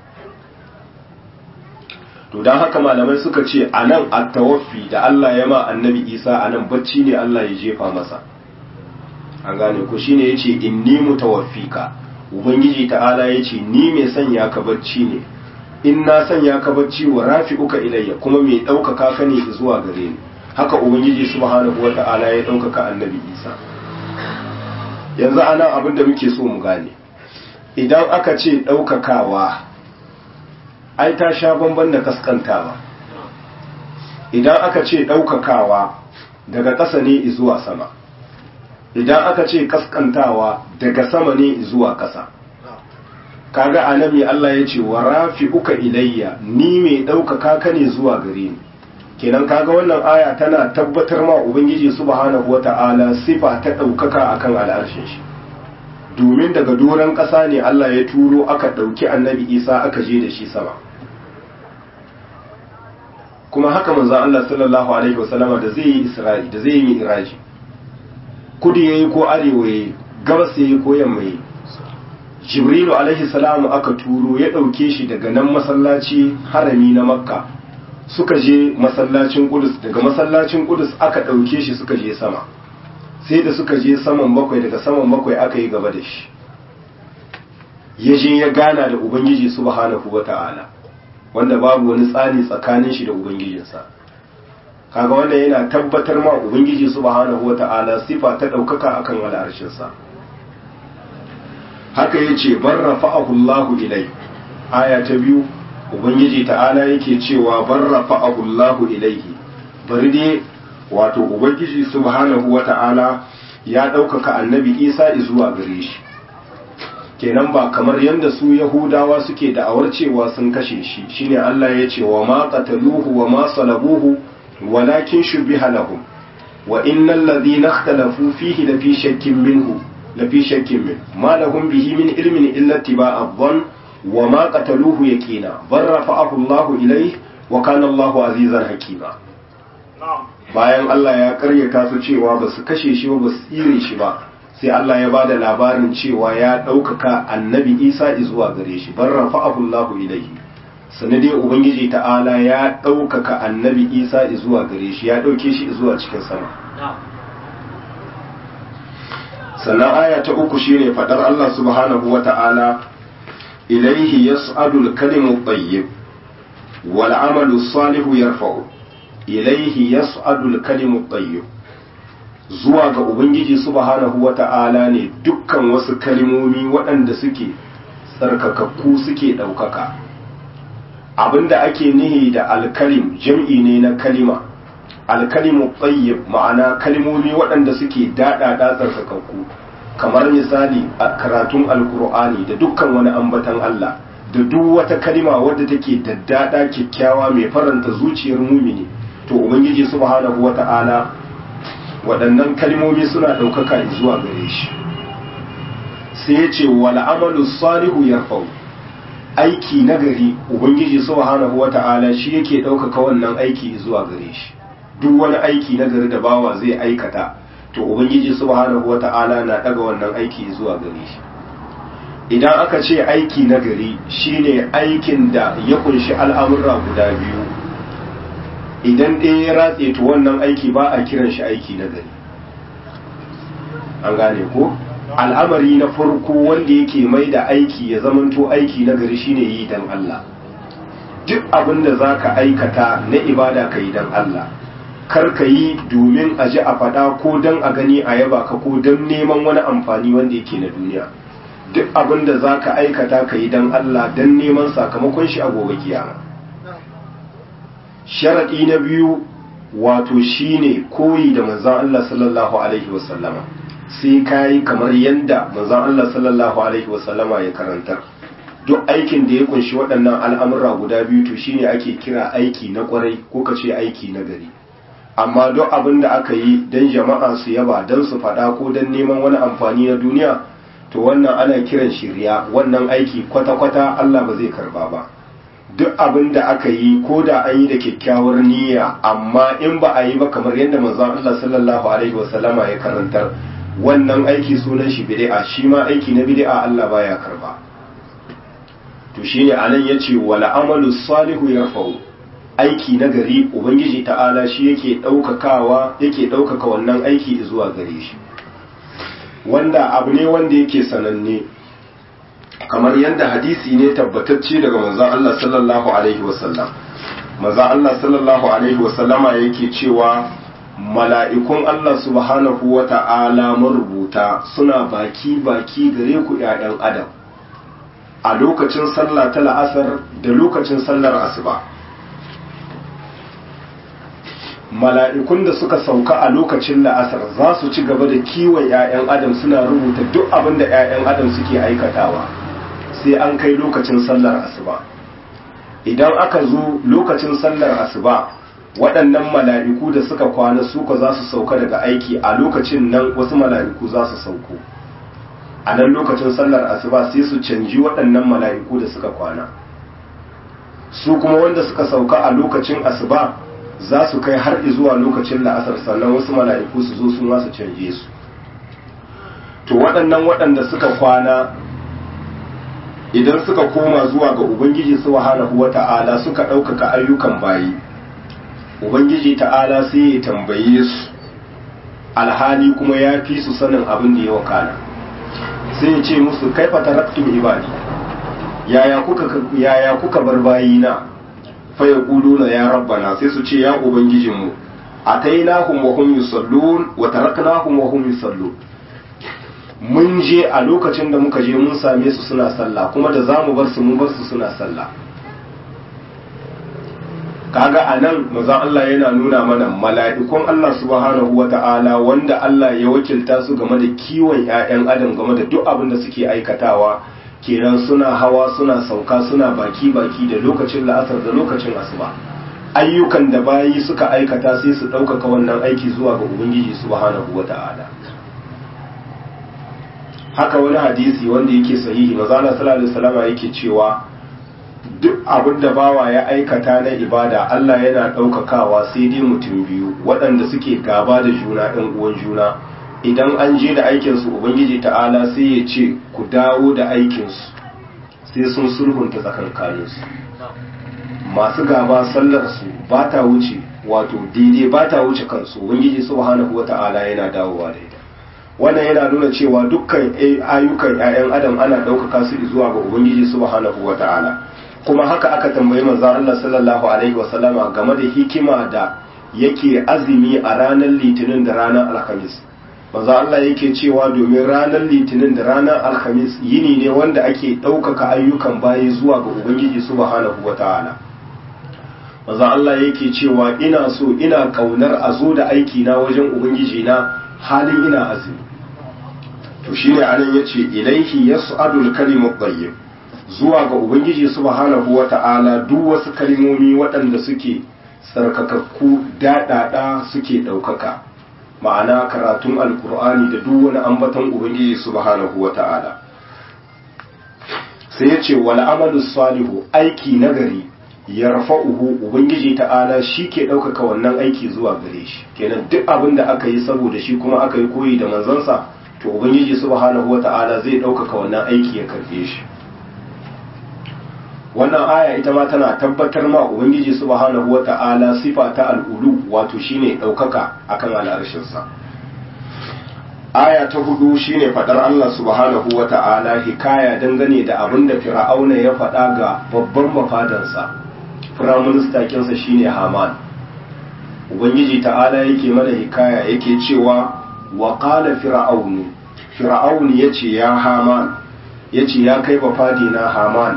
to dan haka malamai suka ce anan at-tawaffi da Allah ya ma annabi Isa anan bacci ne Allah ya jefa masa an gane ko shine yace inni mutawaffika ubangiji ta'ala yace ni mai sanya ka bacci ne in na sanya ka bacci wa rafi'uka ilayya kuma mai daukaka ka ne zuwa gare ni haka ubangiji subhanahu wata'ala ya daukaka annabi Isa yanzu ana abin da muke so mu gane idan aka ce daukakawa ai ta sha bamban da kaskantawa idan aka ce daukakawa daga ƙasa ne zuwa sama idan aka ce kaskantawa daga sama ne zuwa ƙasa kaga anami Allah ya ce wa rafi'uka ilayya ni mai ɗaukaka ka ne zuwa gare ni kenan kaga wannan aya tana tabbatar ma ubangiji subhanahu wata'ala sifa ta ɗaukaka akan al'arshin shi domin daga doron ƙasa ne Allah ya turo aka ɗauki annabi Isa aka je da shi sama kuma haka manzon Allah sallallahu alaihi wasallama da zai yi Isra'i da zai yi mi'raji kudu yayi ko arewa yayi gabas yayi ko yamma yayi jibrilu alaihi salamu aka turo ya dauke shi daga nan masallaci harami na makka suka je masallacin qudus daga masallacin qudus aka dauke shi suka je sama sai da suka je saman bakwai daga saman bakwai aka yi gaba da shi ya je ya gana da ubangiji subhanahu wata'ala wanda babu wani tsani tsakanin shi da ubangijinsa kaga wannan yana tabbatar ma ubangiji subhanahu wata'ala sifa ta daukaka akan al'arshinsa haka yace barrafa'ahu Allahu ilai aya ta biyu ubangiji ta'ala yake cewa barrafa'ahu Allahu ilaihi bari dai wato ubangiji subhanahu wata'ala ya daukaka annabi Isa zuwa gare shi kenan ba kamar yanda su yahudawa suke da'awar cewa sun kashe shi shine Allah ya ce wa ma qataluhu wa ma salabuhu walakin shubbiha lahum wa innal ladhina ikhtalafu fihi lafi shakkin minhu ma lahum bihi min ilmin illa ittiba'a dhann wa ma qataluhu yaqina bal rafa'ahu Allahu ilayhi wa kana Allahu azizan hakima bayan Allah ya karyata su cewa ba su kashe shi ba su tsire shi ba sai Allah ya bada labarin cewa ya ɗaukaka annabi Isa zuwa gare shi bal rafa'ahu Allahu ilayhi sanadai ubangiji ta'ala ya ɗaukaka annabi Isa zuwa gare shi ya ɗauke shi zuwa cikin sama sannan aya ta uku shine fadar Allah subhanahu wa ta'ala ilaihi yas'adul kalimu tayyib wal amalu salihu yarfa'u ilaihi yas'adul kalimu tayyib zuwa ga ubangiji subhanahu wa ta'ala ne dukkan wasu kalimomi waɗanda suke tsarkakakku suke ɗaukaka abinda ake nihi da alkalim jam'i ne na kalima alkalimu tayyib ma'ana kalimomi waɗanda suke daɗaɗa tsarkakakku kamar misali a karatun alkur'ani da dukkan wani ambatan Allah da duk wata kalima wadda take daddada kyakkyawa mai faranta zuciyar mumini to ubangiji subhanahu wata'ala waɗannan kalmomi suna ɗaukaka zuwa gare shi sai ya ce wal amalu salihu yarfa'u aiki nagari ubangiji subhanahu wata'ala shi yake ɗaukaka wannan aiki zuwa gare shi duk wani aiki nagari da bawa zai aikata to ubangiji subhanahu wata'ala na daga wannan aiki zuwa gare shi idan aka ce aiki nagari shine aikin da ya kunshi al'amurra guda biyu idan ɗaya ya ratse to wannan aiki ba a kiran shi aiki nagari an gane ko al'amari na farko wanda yake mai da aiki ya zamanto aiki nagari shine yi dan Allah duk abin da zaka aikata na ibada ka yi dan Allah kar ka yi domin a ji a faɗa ko don a gani a yaba ka ko don neman wani amfani wanda yake na duniya duk abin da za ka aikata ka yi don Allah don neman sakamakon shi a gobe kiyama sharaɗi na biyu wato shine koyi da manzon Allah sallallahu alaihi wasallama sai ka yi kamar yadda manzon Allah sallallahu alaihi wasallama ya karantar duk aikin da ya kunshi waɗannan al'amura guda biyu to shine ake kira aiki na ƙwarai ko ka ce aiki na gari. Amma duk abin da aka yi don jama'a su yaba don su faɗa ko don neman wani amfani na duniya to wannan ana kiran shi riya, wannan aiki kwata-kwata Allah ba zai karba ba. Duk abin da aka yi ko da an yi da kyakkyawar niyya amma in ba a yi ba kamar yadda manzon Allah sallallahu alaihi wasallama ya karantar, wannan aiki sunan shi bid'a, shi ma aiki na bid'a Allah baya karba. To shine anan yace wala amalu salihu yarfa'u, aiki na gari ubangiji ta'ala shi yake ɗaukaka wannan aiki zuwa gare shi, wanda abu ne wanda yake sananne kamar yadda hadisi ne tabbatacce daga manzon Allah sallallahu alaihi wasallam. Manzon Allah sallallahu alaihi wasallama yake cewa mala'ikun Allah subhanahu wata'ala marubuta suna baki gare ku ƴaƴan adam a lokacin sallah ta la'asar da lokacin sallar asuba. Mala'ikun da suka sauka a lokacin la'asar za su ci gaba da kiwon ‘ya'yan adam suna rubuta duk abin da ‘ya'yan adam suke aikatawa sai an kai lokacin sallar asuba. Idan aka zo lokacin sallar asuba, waɗannan mala'iku da suka kwana suka za su sauka daga aiki a lokacin nan wasu mala'iku za su sauko. A nan lokacin sallar asuba sai su canji waɗannan mala'iku da suka kwana. Su kuma wanda suka sauka a lokacin asuba za su kai har zuwa lokacin la'asar, sannan wasu mala'iku su zo su masu canje su. To waɗannan waɗanda suka kwana idan suka koma zuwa ga Ubangiji subhanahu wata'ala suka ɗaukaka ayyukan bayi, Ubangiji ta'ala sai ya tambaye su alhali kuma ya fi su sanin abin da ya wakana, sai ya ce musu kaifa taraktum ibadi, yaya kuka bar bayina? Faya ƙuluna ya rabbana, sai su ce ya ubangijinmu atainahum wa hum yusallun wa taraknahum wa hum yusallun, mun je a lokacin da muka je mun same su suna sallah, kuma da zamu bar su mun bar su suna sallah. Kaga anan manzon Allah yana nuna mana mala'ikun Allah subhanahu wata'ala wanda Allah ya wakilta su game da kiwon ƴaƴan adam game da duk abin da suke aikatawa, kenan suna hawa suna sauka suna baki da lokacin la'asar da lokacin asuba. Ayyukan da bayi suka aikata sai su ɗaukaka wannan aiki zuwa ga Ubangiji subhanahu wata'ala. Haka wani hadisi wanda yake sahihi, manzo Allah sallallahu alaihi wasallam yake cewa duk abin da bawa ya aikata na ibada Allah yana ɗaukakawa sai dai mutum biyu waɗanda suke gaba da juna ɗan uwan juna. Idan an je da aikinsu Ubangiji ta'ala sai ya ce ku dawo da aikinsu sai sun sulhunta tsakankaninsu. Masu gaba sallarsu ba ta wuce wato daidai ba ta wuce kansu, Ubangiji subhanahu wa ta'ala yana dawowa da ita. Wannan yana nuna cewa dukkan ayyukan 'ya'yan adam ana ɗaukaka su zuwa ga Ubangiji subhanahu wa ta'ala. Kuma haka aka tambayi manzon Allah sallallahu alaihi wa sallama game da hikima da yake azumi a ranar Litinin da ranar Alhamis. Manzo Allah yake cewa domin ranar Litinin da ranar Alhamis yini ne wanda ake ɗaukaka ayyukan bayi zuwa ga Ubangiji subhanahu wata'ala. Manzo Allah yake cewa ina so ina kaunar a zo da aiki na wajen Ubangiji na halin ina azumi. To shine anan yace ilaihi yas'adul kalimut tayyib, zuwa ga Ubangiji subhanahu wata'ala duk wasu kalmomi waɗanda suke tsarkakakku daɗaɗa suke ɗaukaka. Ma'ana karatun alkur'ani da duk wani ambaton Ubangiji subhanahu wata'ala. Sai ya ce wal amalu salihu, aiki nagari yarfa'uhu, Ubangiji ta'ala shi ke ɗaukaka wannan aiki zuwa gare shi. Kenan duk abin da aka yi saboda shi kuma aka yi koyi da manzansa, to Ubangiji subhanahu wata'ala zai ɗaukaka wannan aiki ya karɓe shi. Wannan aya ita ma tana tabbatar ma Ubangiji subhanahu wata'ala sifa ta al'ulu, wato shine ɗaukaka akan al'arshinsa. Aya ta 4 shine fadar Allah subhanahu wata'ala hikaya dangane da abin da Fir'auna ya faɗa ga babban mafadansa, firaminista kinsa shine Haman. Ubangiji ta'ala yake mana hikaya yake cewa wa qala fir'aun yace ya Haman, yace ya kai mafadi na Haman,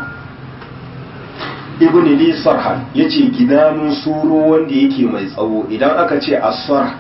ibn li sarhan yace gidanun suro wanda yake mai tsawo. Idan aka ce as-sarh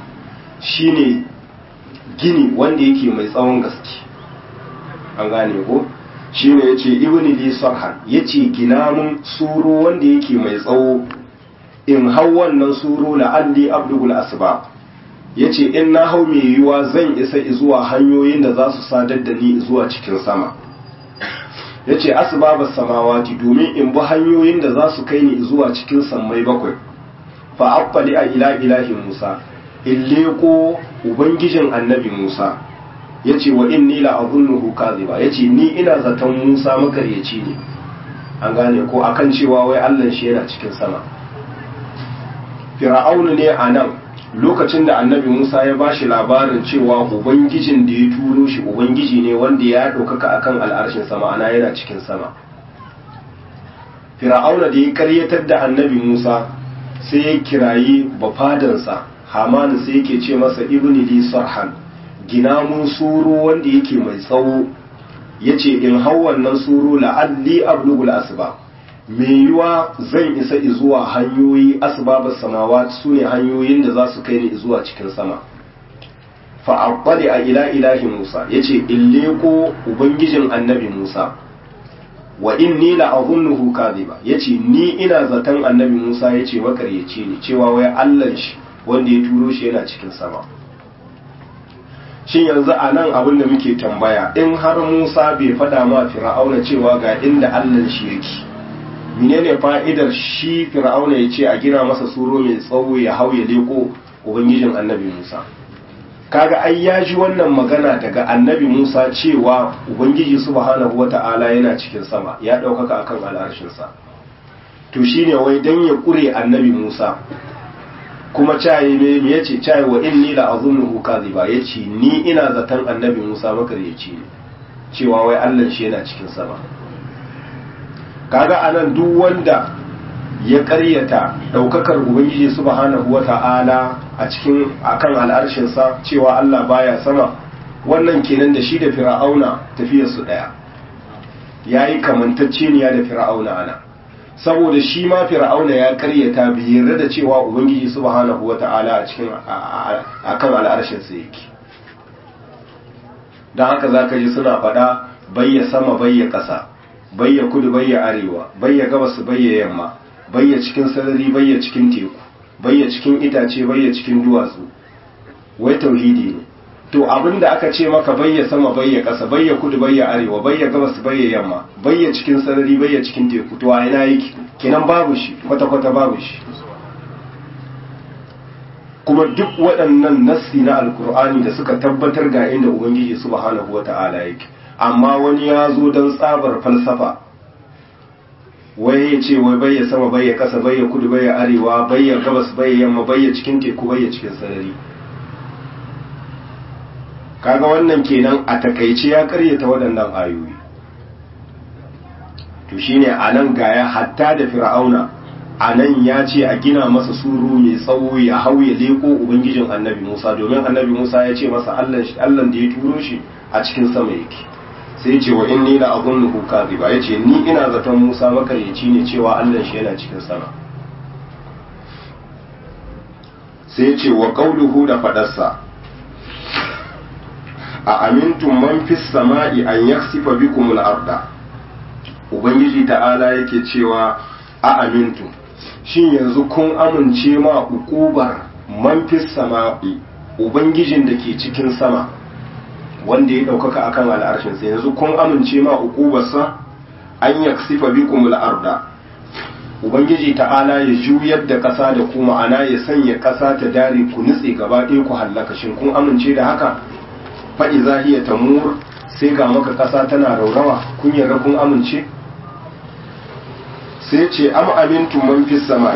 shine gini wanda yake mai tsawon gaske, an gane ko shine yace ibni li sarhan yace gina mun suru wanda yake mai tsawo in hau wannan suru la'alli abdul asbab yace in na hau mai yiwuwa zan isa zuwa hanyoyin da za su sadar da ni zuwa cikin sama yace asbabas samawati domin in bi hanyoyin da za su kai ni zuwa cikin sammai bakwai fa aqbali ila ilahi Musa illeko ubangijin annabi Musa yace wa inni la azunnuhu kadhiba yace ni ina zaton Musa makaryaci ne an gane ko akan cewa wai Allah shi yana cikin sama fir'aunu ne anan lokacin da annabi Musa ya bashi labarin cewa ubangijin da ya turo shi ubangiji ne wanda ya ɗaukaka akan al'arshin sama ana yana cikin sama fir'auna da ya karyatar da annabi Musa sai ya kirayi bafadansa Hamanu sai yake ce masa ibni li sarhan gina mun suru wanda yake mai tsawo yace in hau wannan suru la'alli ablugul asbab me yiwa zan isa zuwa hanyoyi asbabas samawat sune hanyoyin da za su kai ni zuwa cikin sama fa aqbali ila ilahi Musa yace illeko ubangijin annabi Musa wa inni la azunnuhu kadhiba yace ni ina zaton annabi Musa yace makaryaci ne cewa wai Allah shi wanda ya turo shi yana cikin sama shin yanzu anan abin da muke tambaya in har Musa bai fada ma Fir'auna cewa ga inda Allah shi yake menene fa'idar shi Fir'auna yace a gina masa suro mai tsawo ya hau ya leko ubangijin annabi Musa kaga ai ya ji wannan magana daga annabi Musa cewa ubangiji subhanahu wata'ala yana cikin sama ya daukaka akan al'arshin sa to shine wai dan ya kure annabi Musa kuma cayi me yace cayi wa inni la azunnuhu kadhiba yace ni ina zaton annabi Musa makaryaci ne cewa wai Allah shi yana cikin sama kaga anan duk wanda ya karyata daukakar ubangiji subhanahu wata'ala a cikin akan al'arshin sa cewa Allah baya sama wannan kenan da shi da fir'auna tafiyar su daya yayi kamantacceniya da fir'auna ana saboda shi ma fir'auna ya karyata bai yarda da cewa ubangiji subhanahu wata'ala a cikin akan al'arshin sa yake dan haka zaka ji suna fada bayya sama bayya kasa bayya kudu bayya arewa bayya gabas bayya yamma bayya cikin sarari bayya cikin teku bayya cikin itace bayya cikin duwatsu wai tauhidi ne to abinda aka ce maka bayya sama bayya ƙasa bayya kudu bayya arewa bayya gabas bayya yamma bayya cikin sarari bayya cikin teku to a ina yake kenan babu shi kwata-kwata babu shi kuma duk waɗannan nassi na alkur'ani da suka tabbatar ga inda ubangiji subhanahu wata'ala yake amma wani ya zo don tsabar falsafa wai ya ce wai bayya sama bayya ƙasa bayya kudu bayya arewa bayya gabas bayya yamma bayya cikin teku bayya cikin sarari kaga wannan kenan a takaice ya karyata waɗannan ayoyi to shine anan gaya hatta da fir'auna anan ya ce a gina masa suru mai tsawo ya hau ya leko ubangijin annabi Musa domin annabi Musa ya ce masa Allah da ya turo shi a cikin sama yake sai ce wa inni la azunnuhu kadhiba yace ni ina zaton Musa makaryaci ne cewa Allah shi yana cikin sama sai ce wa qauluhu da fadarsa a amintum man fis sama'i an yaksifa bikum al-arda ubangiji ta'ala yake cewa a amintum shin yanzu kun amince ma ukubar man fis sama'i ubangijin da ke cikin sama wanda ya daukaka akan al'arshin sa yanzu kun amince ma ukubarsa an yaksifa bikum al-arda ubangiji ta'ala ya juyar da kasa da kuma ana ya sanya kasa ta dare ku nutse gaba ɗaya ku hallaka shin kun amince da haka fa iza hiya tamur sai ga maka kasa tana raurawa kun yarda kun amince sai ce am amintum man fis samai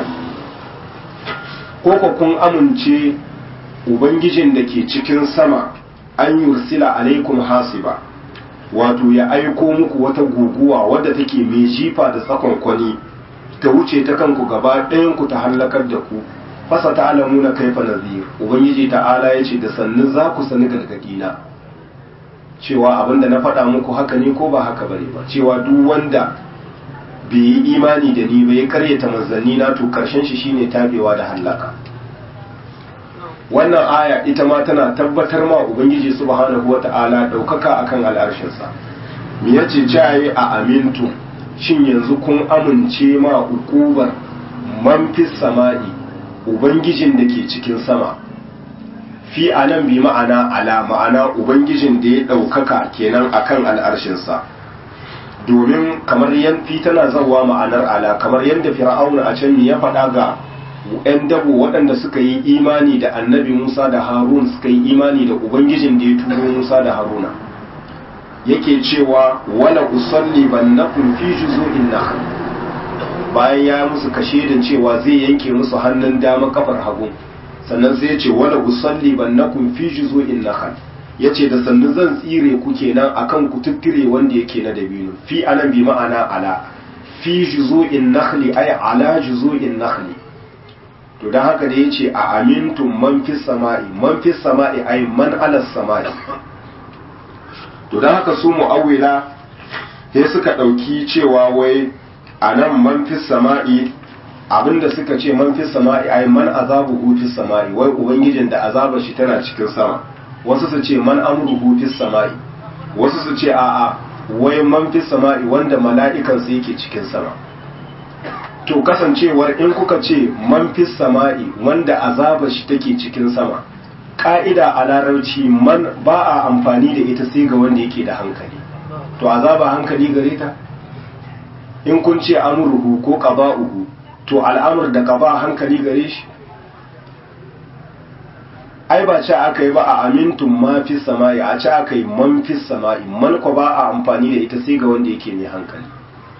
ko kun amince ubangijin da ke cikin sama an yursila alaikum hasiba wato ya aiko muku wata guguwa wadda take mai jifa da tsakon kwani ta wuce ta kanku gaba ɗayan ku ta hallakar da ku fasa ta'lamuna kaifa nadhir ubangiji ta'ala yace da sannu za ku sani gargadina cewa abinda na faɗa muku haka ne ko ba haka bane ba cewa duk wanda bai yi imani da ni ba ya karyata manzanni na to karshen shi shine tabewa da hallaka wannan aya ita ma tana tabbatar ma ubangiji subhanahu wata'ala daukaka akan al'arshin sa me yace caye a amintu shin yanzu kun amince ma ukubar man fis sama'i ubangijin da ke cikin sama fi anan bi ma'ana ala ma'ana ubangijin da ya ɗaukaka kenan akan al'arshinsa domin kamar fi tana zawa ma'anar ala kamar yadda fir'auna a can ya faɗa ga 'yan dabo waɗanda suka yi imani da annabi Musa da Harun suka yi imani da ubangijin da ya turo Musa da Haruna yake cewa wala usalli bannakum fi juzu'in nakhl bayan ya musu kashedin cewa zai yanke musu hannun dama kafar hagu sannan sai ya ce wala usalli bannakum fi juzu'in nakhl yace da sannu zan tsire ku kenan akan ku tuttire wanda yake na dabino fi anan bi ma'ana ala fi juzu'in nakhli ay ala juzu'in nakhli to dan haka da yace a amintum man fis sama'i ay man ala sama'i to dan haka su mu'awwila sai suka dauki cewa wai anan man fis sama'i abinda suka ce man fis sama'i ay man azabuhu fis sama'i wai ubangijin da azabar shi tana cikin sama wasu su ce man amruhu fis sama'i wasu su ce a'a wai man fis sama'i wanda mala'ikan sa yake cikin sama to kasancewar in kuka ce man fis sama'i wanda azabar shi take cikin sama ka'ida a larabci man ba a amfani da ita sai ga wanda yake da hankali to azaba hankali gare ta in kun ce amruhu ko qada'uhu to al'amur da qada hankali gare shi ai ba ce aka yi ba a amintun ma fi sama'i a ce aka yi man fi sama'i man ko ba a amfani da ita sai ga wanda yake mai hankali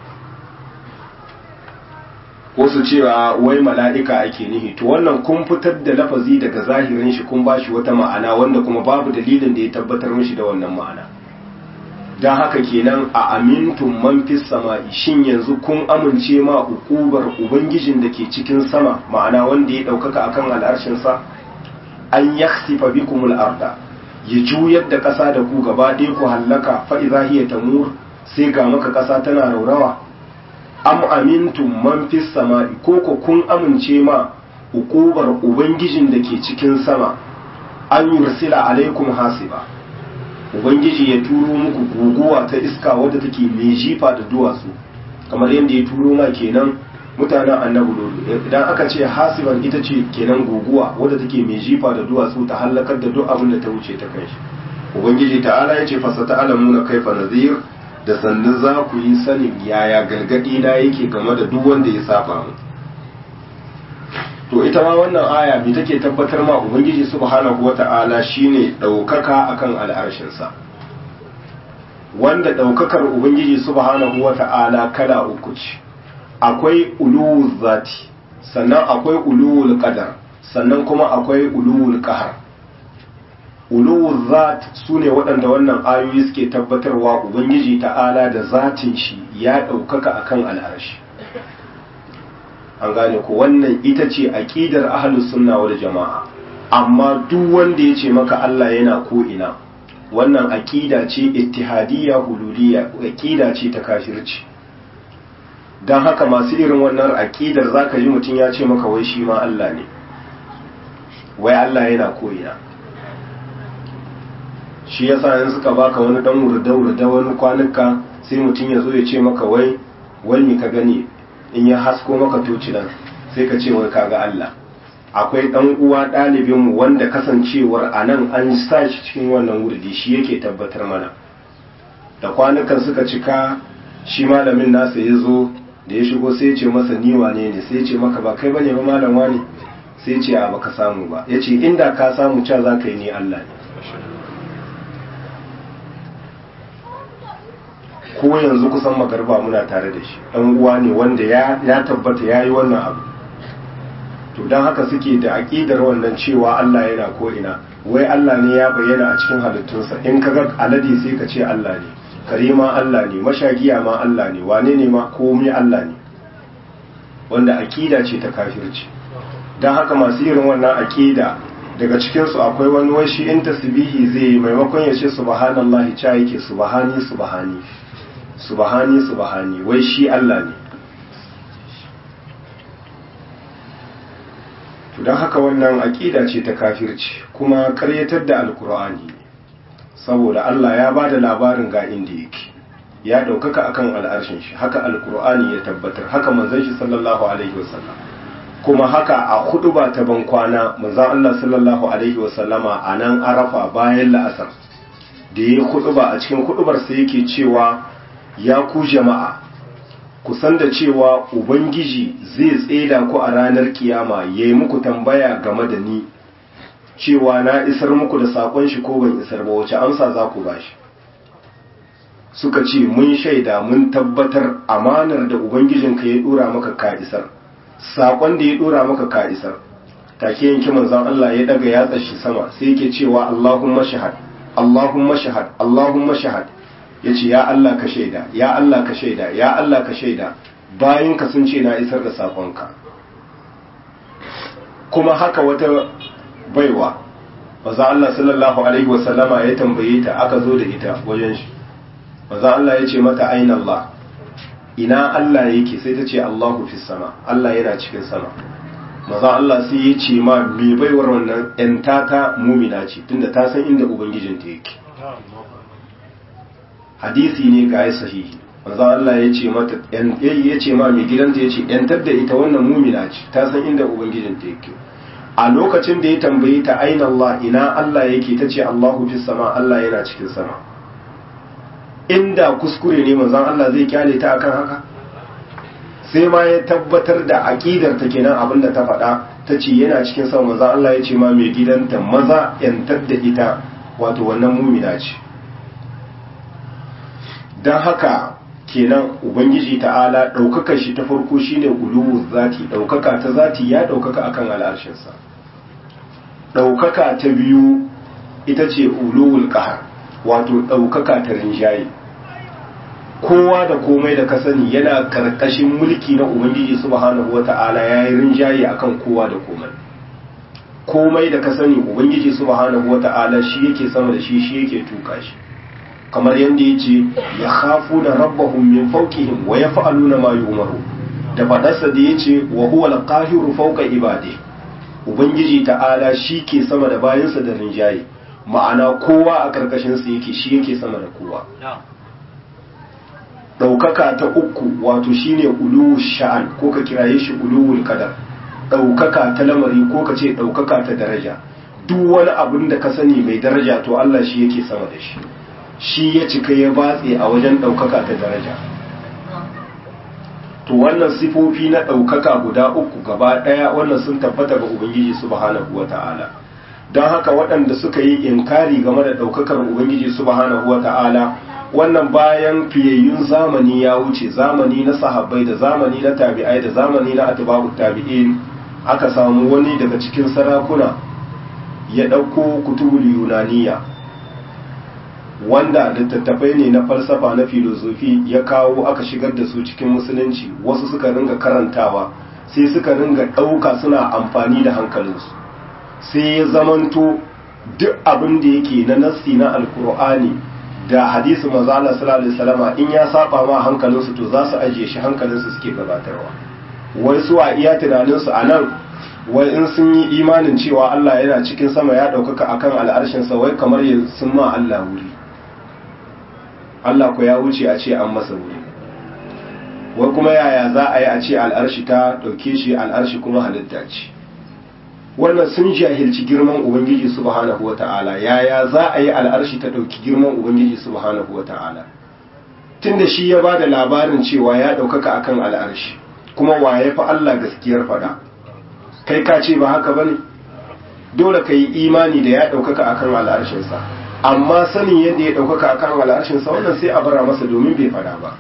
ko su cewa wai mala'ika ake nihi to wannan kun fitar da lafazi daga zahirin shi kun bashi wata ma'ana wanda kuma babu dalilin da ya tabbatar mishi da wannan ma'ana don haka kenan a amintun man fi sama'i shin yanzu kun amince ma ukubar ubangijin da ke cikin sama ma'ana wanda ya ɗaukaka akan al'arshinsa an yakhsifa bikumul arda ya juyar da ƙasa da ku gaba ɗaya ku hallaka fa idza hiya tamur sai ga maka ƙasa tana raurawa am amintum man fis sama'i ko kun amince ma ukubar ubangijin da ke cikin sama an yursila alaikum hasiba ubangiji ya turo muku guguwa ta iska wadda take mai jifa da duwatsu kamar yadda ya turo ma kenan mutanen annabi lulu idan aka ce hasiban ita ce kenan guguwa wadda take mai jifa da duwatsu ta halakar da duk abin da ta wuce ta kanshi ubangiji ta'ala ya ce fasata alamuna kaifa nazir da sannan za ku yi sanin yaya gargadi na yake game da duk wanda ya saba mu to ita ma wannan aya me take tabbatar ma ubangiji subhanahu wata'ala shine daukaka akan al'arshinsa wanda daukakar ubangiji subhanahu wata'ala kala uku ce akwai uluwul zati sannan akwai uluwul qadar sannan kuma akwai uluwul qahar uluwul zat sune waɗanda wannan ayoyi suke tabbatarwa ubangiji ta'ala da zatin shi ya daukaka akan al'arshi an gane ko wannan ita ce aqidar ahlus sunna wal jamaa amma duk wanda ya ce maka Allah yana ko ina wannan aqida ce ittihadiyya hululiyya aqida ce ta kafirci dan haka masu irin wannan aqidar zaka ji mutun ya ce maka wai shi ma Allah ne wai Allah yana ko ina shi yasa yanzu suka baka wani dan wurda wani kwanuka sai mutun ya zo ya ce maka wai me ka gani in ya hasko maka tocilan sai ka ce wai kaga Allah akwai dan uwa dalibin mu wanda kasancewar anan an sa shi cikin wannan wurdi shi yake tabbatar mana da kwanukan suka cika shi malamin nasa ya zo da ya shigo sai ya ce masa ni wane ne sai ya ce maka ba kai bane ba malam wane sai ya ce a baka samu ba yace inda ka samu cha zaka yi ni Allah ne ko yanzu kusan magarba muna tare da shi ɗan uwa ne wanda ya tabbata ya yi wannan abu to don haka suke da aƙidar wannan cewa Allah yana ko ina wai Allah ne ya bayyana a cikin halittunsa in ka ga alade sai ka ce Allah ne kare ma Allah ne mashagiya ma Allah ne wane ne ma komai Allah ne wanda aƙida ce ta kafirci don haka masu irin wannan aƙida daga cikinsu akwai wani washi in tasbihi zai yi maimakon ya ce subhanallahi cha yake subhani wai shi Allah ne to don haka wannan aƙida ce ta kafirci kuma ƙaryatar da alkur'ani saboda Allah ya ba da labarin ga inda yake ya ɗaukaka akan al'arshin shi, haka alkur'ani ya tabbatar, haka manzon shi sallallahu alaihi wasallam. Kuma haka a huduba ta ban kwana manzon Allah sallallahu alaihi wasallama a nan Arafa bayan la'asar da ya huduba, a cikin hudubar sai yake cewa ya ku jama'a ku san da cewa ubangiji zai tseda ku a ranar kiyama yayi muku tambaya game da ni, cewa na isar muku da sakon shi ko ban isar ba, wace amsa za ku bashi? Suka ce mun shaida mun tabbatar amanar da ubangijinka ya dora maka ka isar, sakon da ya dora maka ka isar. Take yanki manzon Allah ya daga yatsa shi sama sai yake cewa Allahumma shahad, Allahumma shahad, Allahumma shahad. Yace ya Allah ka shaida, ya Allah ka shaida, ya Allah ka shaida, bayin ka sun ce na isar da sakonka. Kuma haka wata baiwa manzon Allah sallallahu alaihi wasallama ya tambaye ta, aka zo da ita wajen shi. Manzon Allah ya ce mata aina Allah, ina Allah yake? Sai ta ce Allahu fis sama, Allah yana cikin sama. Manzon Allah sai ya ce ma me baiwar wannan ɗan tata mumina ce, tunda ta san inda ubangijinta yake. Hadisi ne ga sahihi. Manzon Allah ya ce mata ya ce ma mai gidanta, ya ce yantar da ita, wannan mumina ce, ta san inda ubangijinta yake. A lokacin da ya tambaye ta aina Allah, ina Allah yake? Ta ce Allahu fis sama, Allah yana cikin sama. Inda kuskure ne manzon Allah zai kyale ta akan haka? Sai ma ya tabbatar da aqidar ta kenan abinda ta faɗa, ta ce yana cikin sama. Manzon Allah ya ce ma mai gidanta maza yantar da ita, wato wannan mumina ce. Dan haka kenan ubangiji ta'ala ɗaukakar shi ta farko shine uluwu zati, ɗaukaka ta zati ya ɗaukaka akan al'arshinsa. Ɗaukaka ta biyu ita ce uluwul qahar, wato ɗaukaka ta rinjaye. Kowa da komai da ka sani yana karkashin mulki na ubangiji subhanahu wata'ala, yayi rinjaye akan kowa da komai. Komai da ka sani ubangiji subhanahu wata'ala shi yake sama da shi, shi yake tuka shi. Kamar yadda yace ya khafu da rabbahum min fawqihim wa yaf'aluna ma yu'maru, da fadarsa da yace wa huwa al-qahiru fawqa ibadihi, ubangiji ta'ala shi ke sama da bayansa da rinjaye, ma'ana kowa a karkashin sa yake, shi yake sama da kowa. Daukaka ta uku wato shine uluwul sha'an, ko ka kiraye shi uluwul qadar, daukaka ta lamari ko ka ce daukaka ta daraja. Duk wani abin da ka sani mai daraja to Allah shi yake sama da shi, shi ya cika ya batse a wajen daukaka ta daraja. To wannan sifofi na daukaka guda uku gaba daya wannan sun tabbata ga ubangiji subhanahu wata'ala. Don haka waɗanda suka yi inkari game da daukakar ubangiji subhanahu wata'ala, wannan bayan fiyayyun zamani ya wuce, zamani na sahabbai da zamani na tabi'ai da zamani na atba'ut tabi'in, aka samu wani daga cikin sarakuna ya ɗauko kutubul yunaniya, wanda littattafai ne na falsafa na filosofi, ya kawo aka shigar da su cikin musulunci. Wasu suka ringa karantawa, sai suka ringa ɗauka suna amfani da hankalinsu, sai ya zamanto duk abin da yake na nassi na alkur'ani da hadisi manzo Allah sallallahu alaihi wasallama in ya saba ma hankalinsu to za su ajiye shi, hankalinsu suke gabatarwa. Wai su a iya tunaninsu a nan, wai in sun yi imanin cewa Allah yana cikin sama ya ɗaukaka akan al'arshinsa, wai kamar sun ma Allah wuri, Allah ko ya wuce a ce an masa wuri. Wai kuma yaya za a yi a ce al'arshi ta ɗauke shi, al'arshi kuma halitta ce? Wannan sun jahilci girman ubangiji subhanahu wata'ala. Yaya za a yi al'arshi ta ɗauki girman ubangiji subhanahu wata'ala? Tunda shi ya ba da labarin cewa ya ɗaukaka akan al'arshi, kuma wa ya fi Allah gaskiyar fada? Kai ka ce ba haka bane? Dole ka yi imani da ya ɗaukaka akan al'arshinsa, amma sanin yadda ya ɗaukaka akan al'arshinsa wannan sai a bara masa, domin bai fada ba.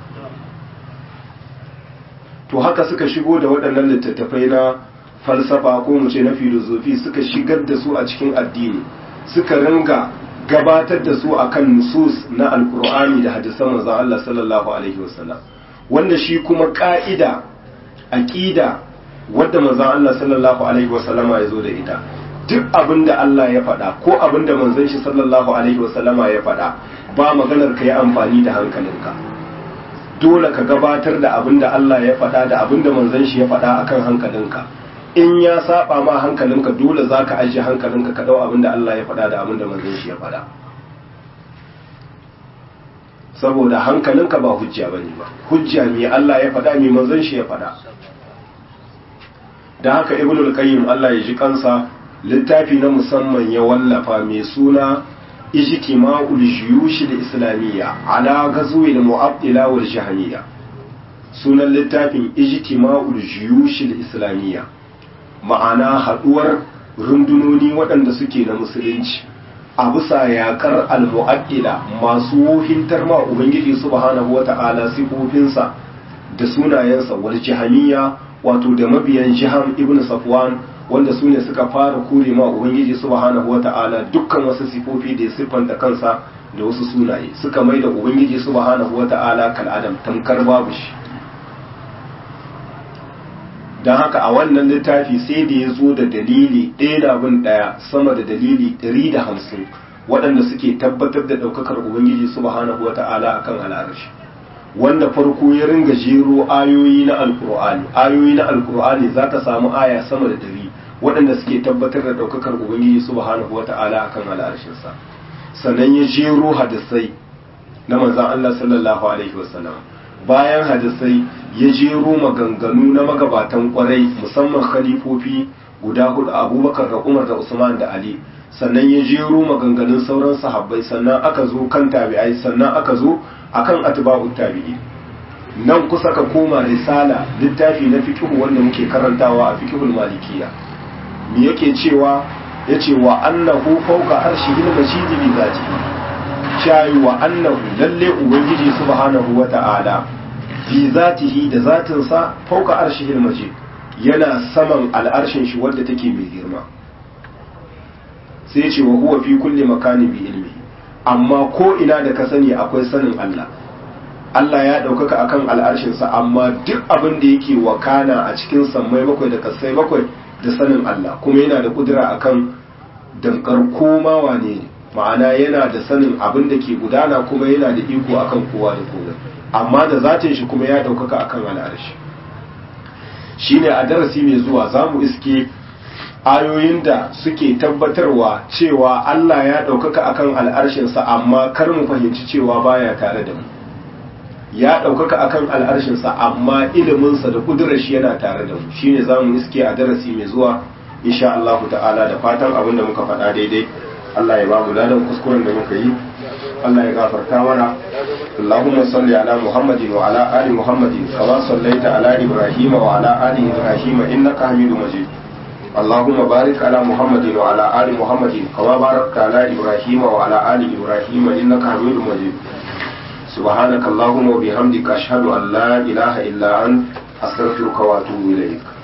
To haka suka shigo da waɗannan littattafai na falsafa ko mu ce na filosofi, suka shigar da su a cikin addini, suka ringa gabatar da su akan nusus na alkur'ani da hadisan manzon Allah sallallahu alaihi wasallam, wanda shi kuma ka'ida aqida wadda manzon Allah sallallahu alaihi wasallama ya zo da ita, duk abinda Allah ya faɗa ko abinda manzon shi sallallahu alaihi wasallama ya faɗa, ba maganar ka yi amfani da hankalinka. Dole ka gabatar da abinda Allah ya faɗa da abinda manzon shi ya faɗa akan hankalinka. In ya saba ma hankalinka, dole za ka ajiye hankalinka ka dau abinda Allah ya faɗa da abinda manzon shi ya faɗa. saboda hankalinka ba hujja bane ba, hujja me Allah ya faɗa me manzon shi ya faɗa. da haka ibnul qayyim Allah ya ji kansa littafi na musamman ya wallafa mai suna ijtima'ul juyush al-islamiyya ala ghazwi al-mu'attila wal jahmiyya. Sunan littafin ijtima'ul juyush al-islamiyya, ma'ana haduwar rundunoni waɗanda suke na musulunci a bisa yakar al-mu'attila masu wohintar ma ubangiji subhanahu wata'ala sifofinsa da sunayensa, wal jahmiyya wato da mabiyan Jiham ibn Safwan wanda su ne suka fara kore ma ubangiji subhanahu wata'ala dukkan wasu sifofi da ya siffanta kansa da wasu sunaye, suka mai da ubangiji subhanahu wata'ala kal adam, tamkar babu shi. don haka a wannan littafi sai da ya zo da dalili ɗaya da bin ɗaya sama da dalili 150 waɗanda suke tabbatar da ɗaukakar ubangiji subhanahu wata'ala akan al'arshi, wanda farko ya ringa jero ayoyi na alkur'ani za ka samu aya sama da 100 waɗanda suke tabbatar da ɗaukakar ubangiji subhanahu wata'ala akan al'arshinsa. Sannan ya jero hadisai na manzon Allah sallallahu alaihi wasallam, bayan hadisai ya jero maganganu na magabatan kwarai musamman khalifofi guda hudu Abubakar da Umar da Usman da Ali, sannan ya jero maganganun sauran sahabbai, sannan aka zo kan tabi'ai, sannan aka zo akan atba'ut tabi'i. Nan kusa ka koma risala, littafi na fiqh wanda muke karantawa a fiqhul malikiyya, me yake cewa? yace wa annahu fawqa arshihil majid bi zatihi, shayi wa annahu lalle ubangiji subhanahu wata'ala bi zatihi da zatinsa fawqa arshihil majid yana saman al'arshin shi wadda take mai girma. sai yace wa huwa fi kulli makani bi ilmi, amma ko ina da ka sani akwai sanin Allah. Allah ya ɗaukaka akan al'arshinsa, amma duk abin da yake wakana a cikin sammai bakwai da kasai bakwai da sanin Allah, kuma yana da kudura akan dankar koma wane ne, ma'ana yana da sanin abin da ke gudana kuma yana da iko akan kowa da kowa, amma da zatin shi kuma ya ɗaukaka akan al'arshi. Shine a darasi mai zuwa za mu iske ayoyin da suke tabbatarwa cewa Allah ya ɗaukaka akan al'arshinsa, amma kar mu fahimci cewa baya tare da mu. Ya ɗaukaka akan al'arshinsa, amma iliminsa da ƙudurar shi yana tare da mu. Shine za mu iske a darasi mai zuwa insha Allah ta'ala, da fatan abin da muka faɗa daidai Allah ya ba mu ladan kuskuren da muka yi, Allah ya gafarta mana. Allahumma salli ala Muhammadin wa ala ali Muhammadin kama sallaita ala Ibrahim wa ala ali Ibrahim innaka Hamidum Majid. اللهم بارك على محمد وعلى آل محمد كما باركت على إبراهيم وعلى آل إبراهيم إنك حميد مجيد. سبحانك اللهم وبحمدك أشهد أن لا إله إلا أنت أستغفرك وأتوب إليك.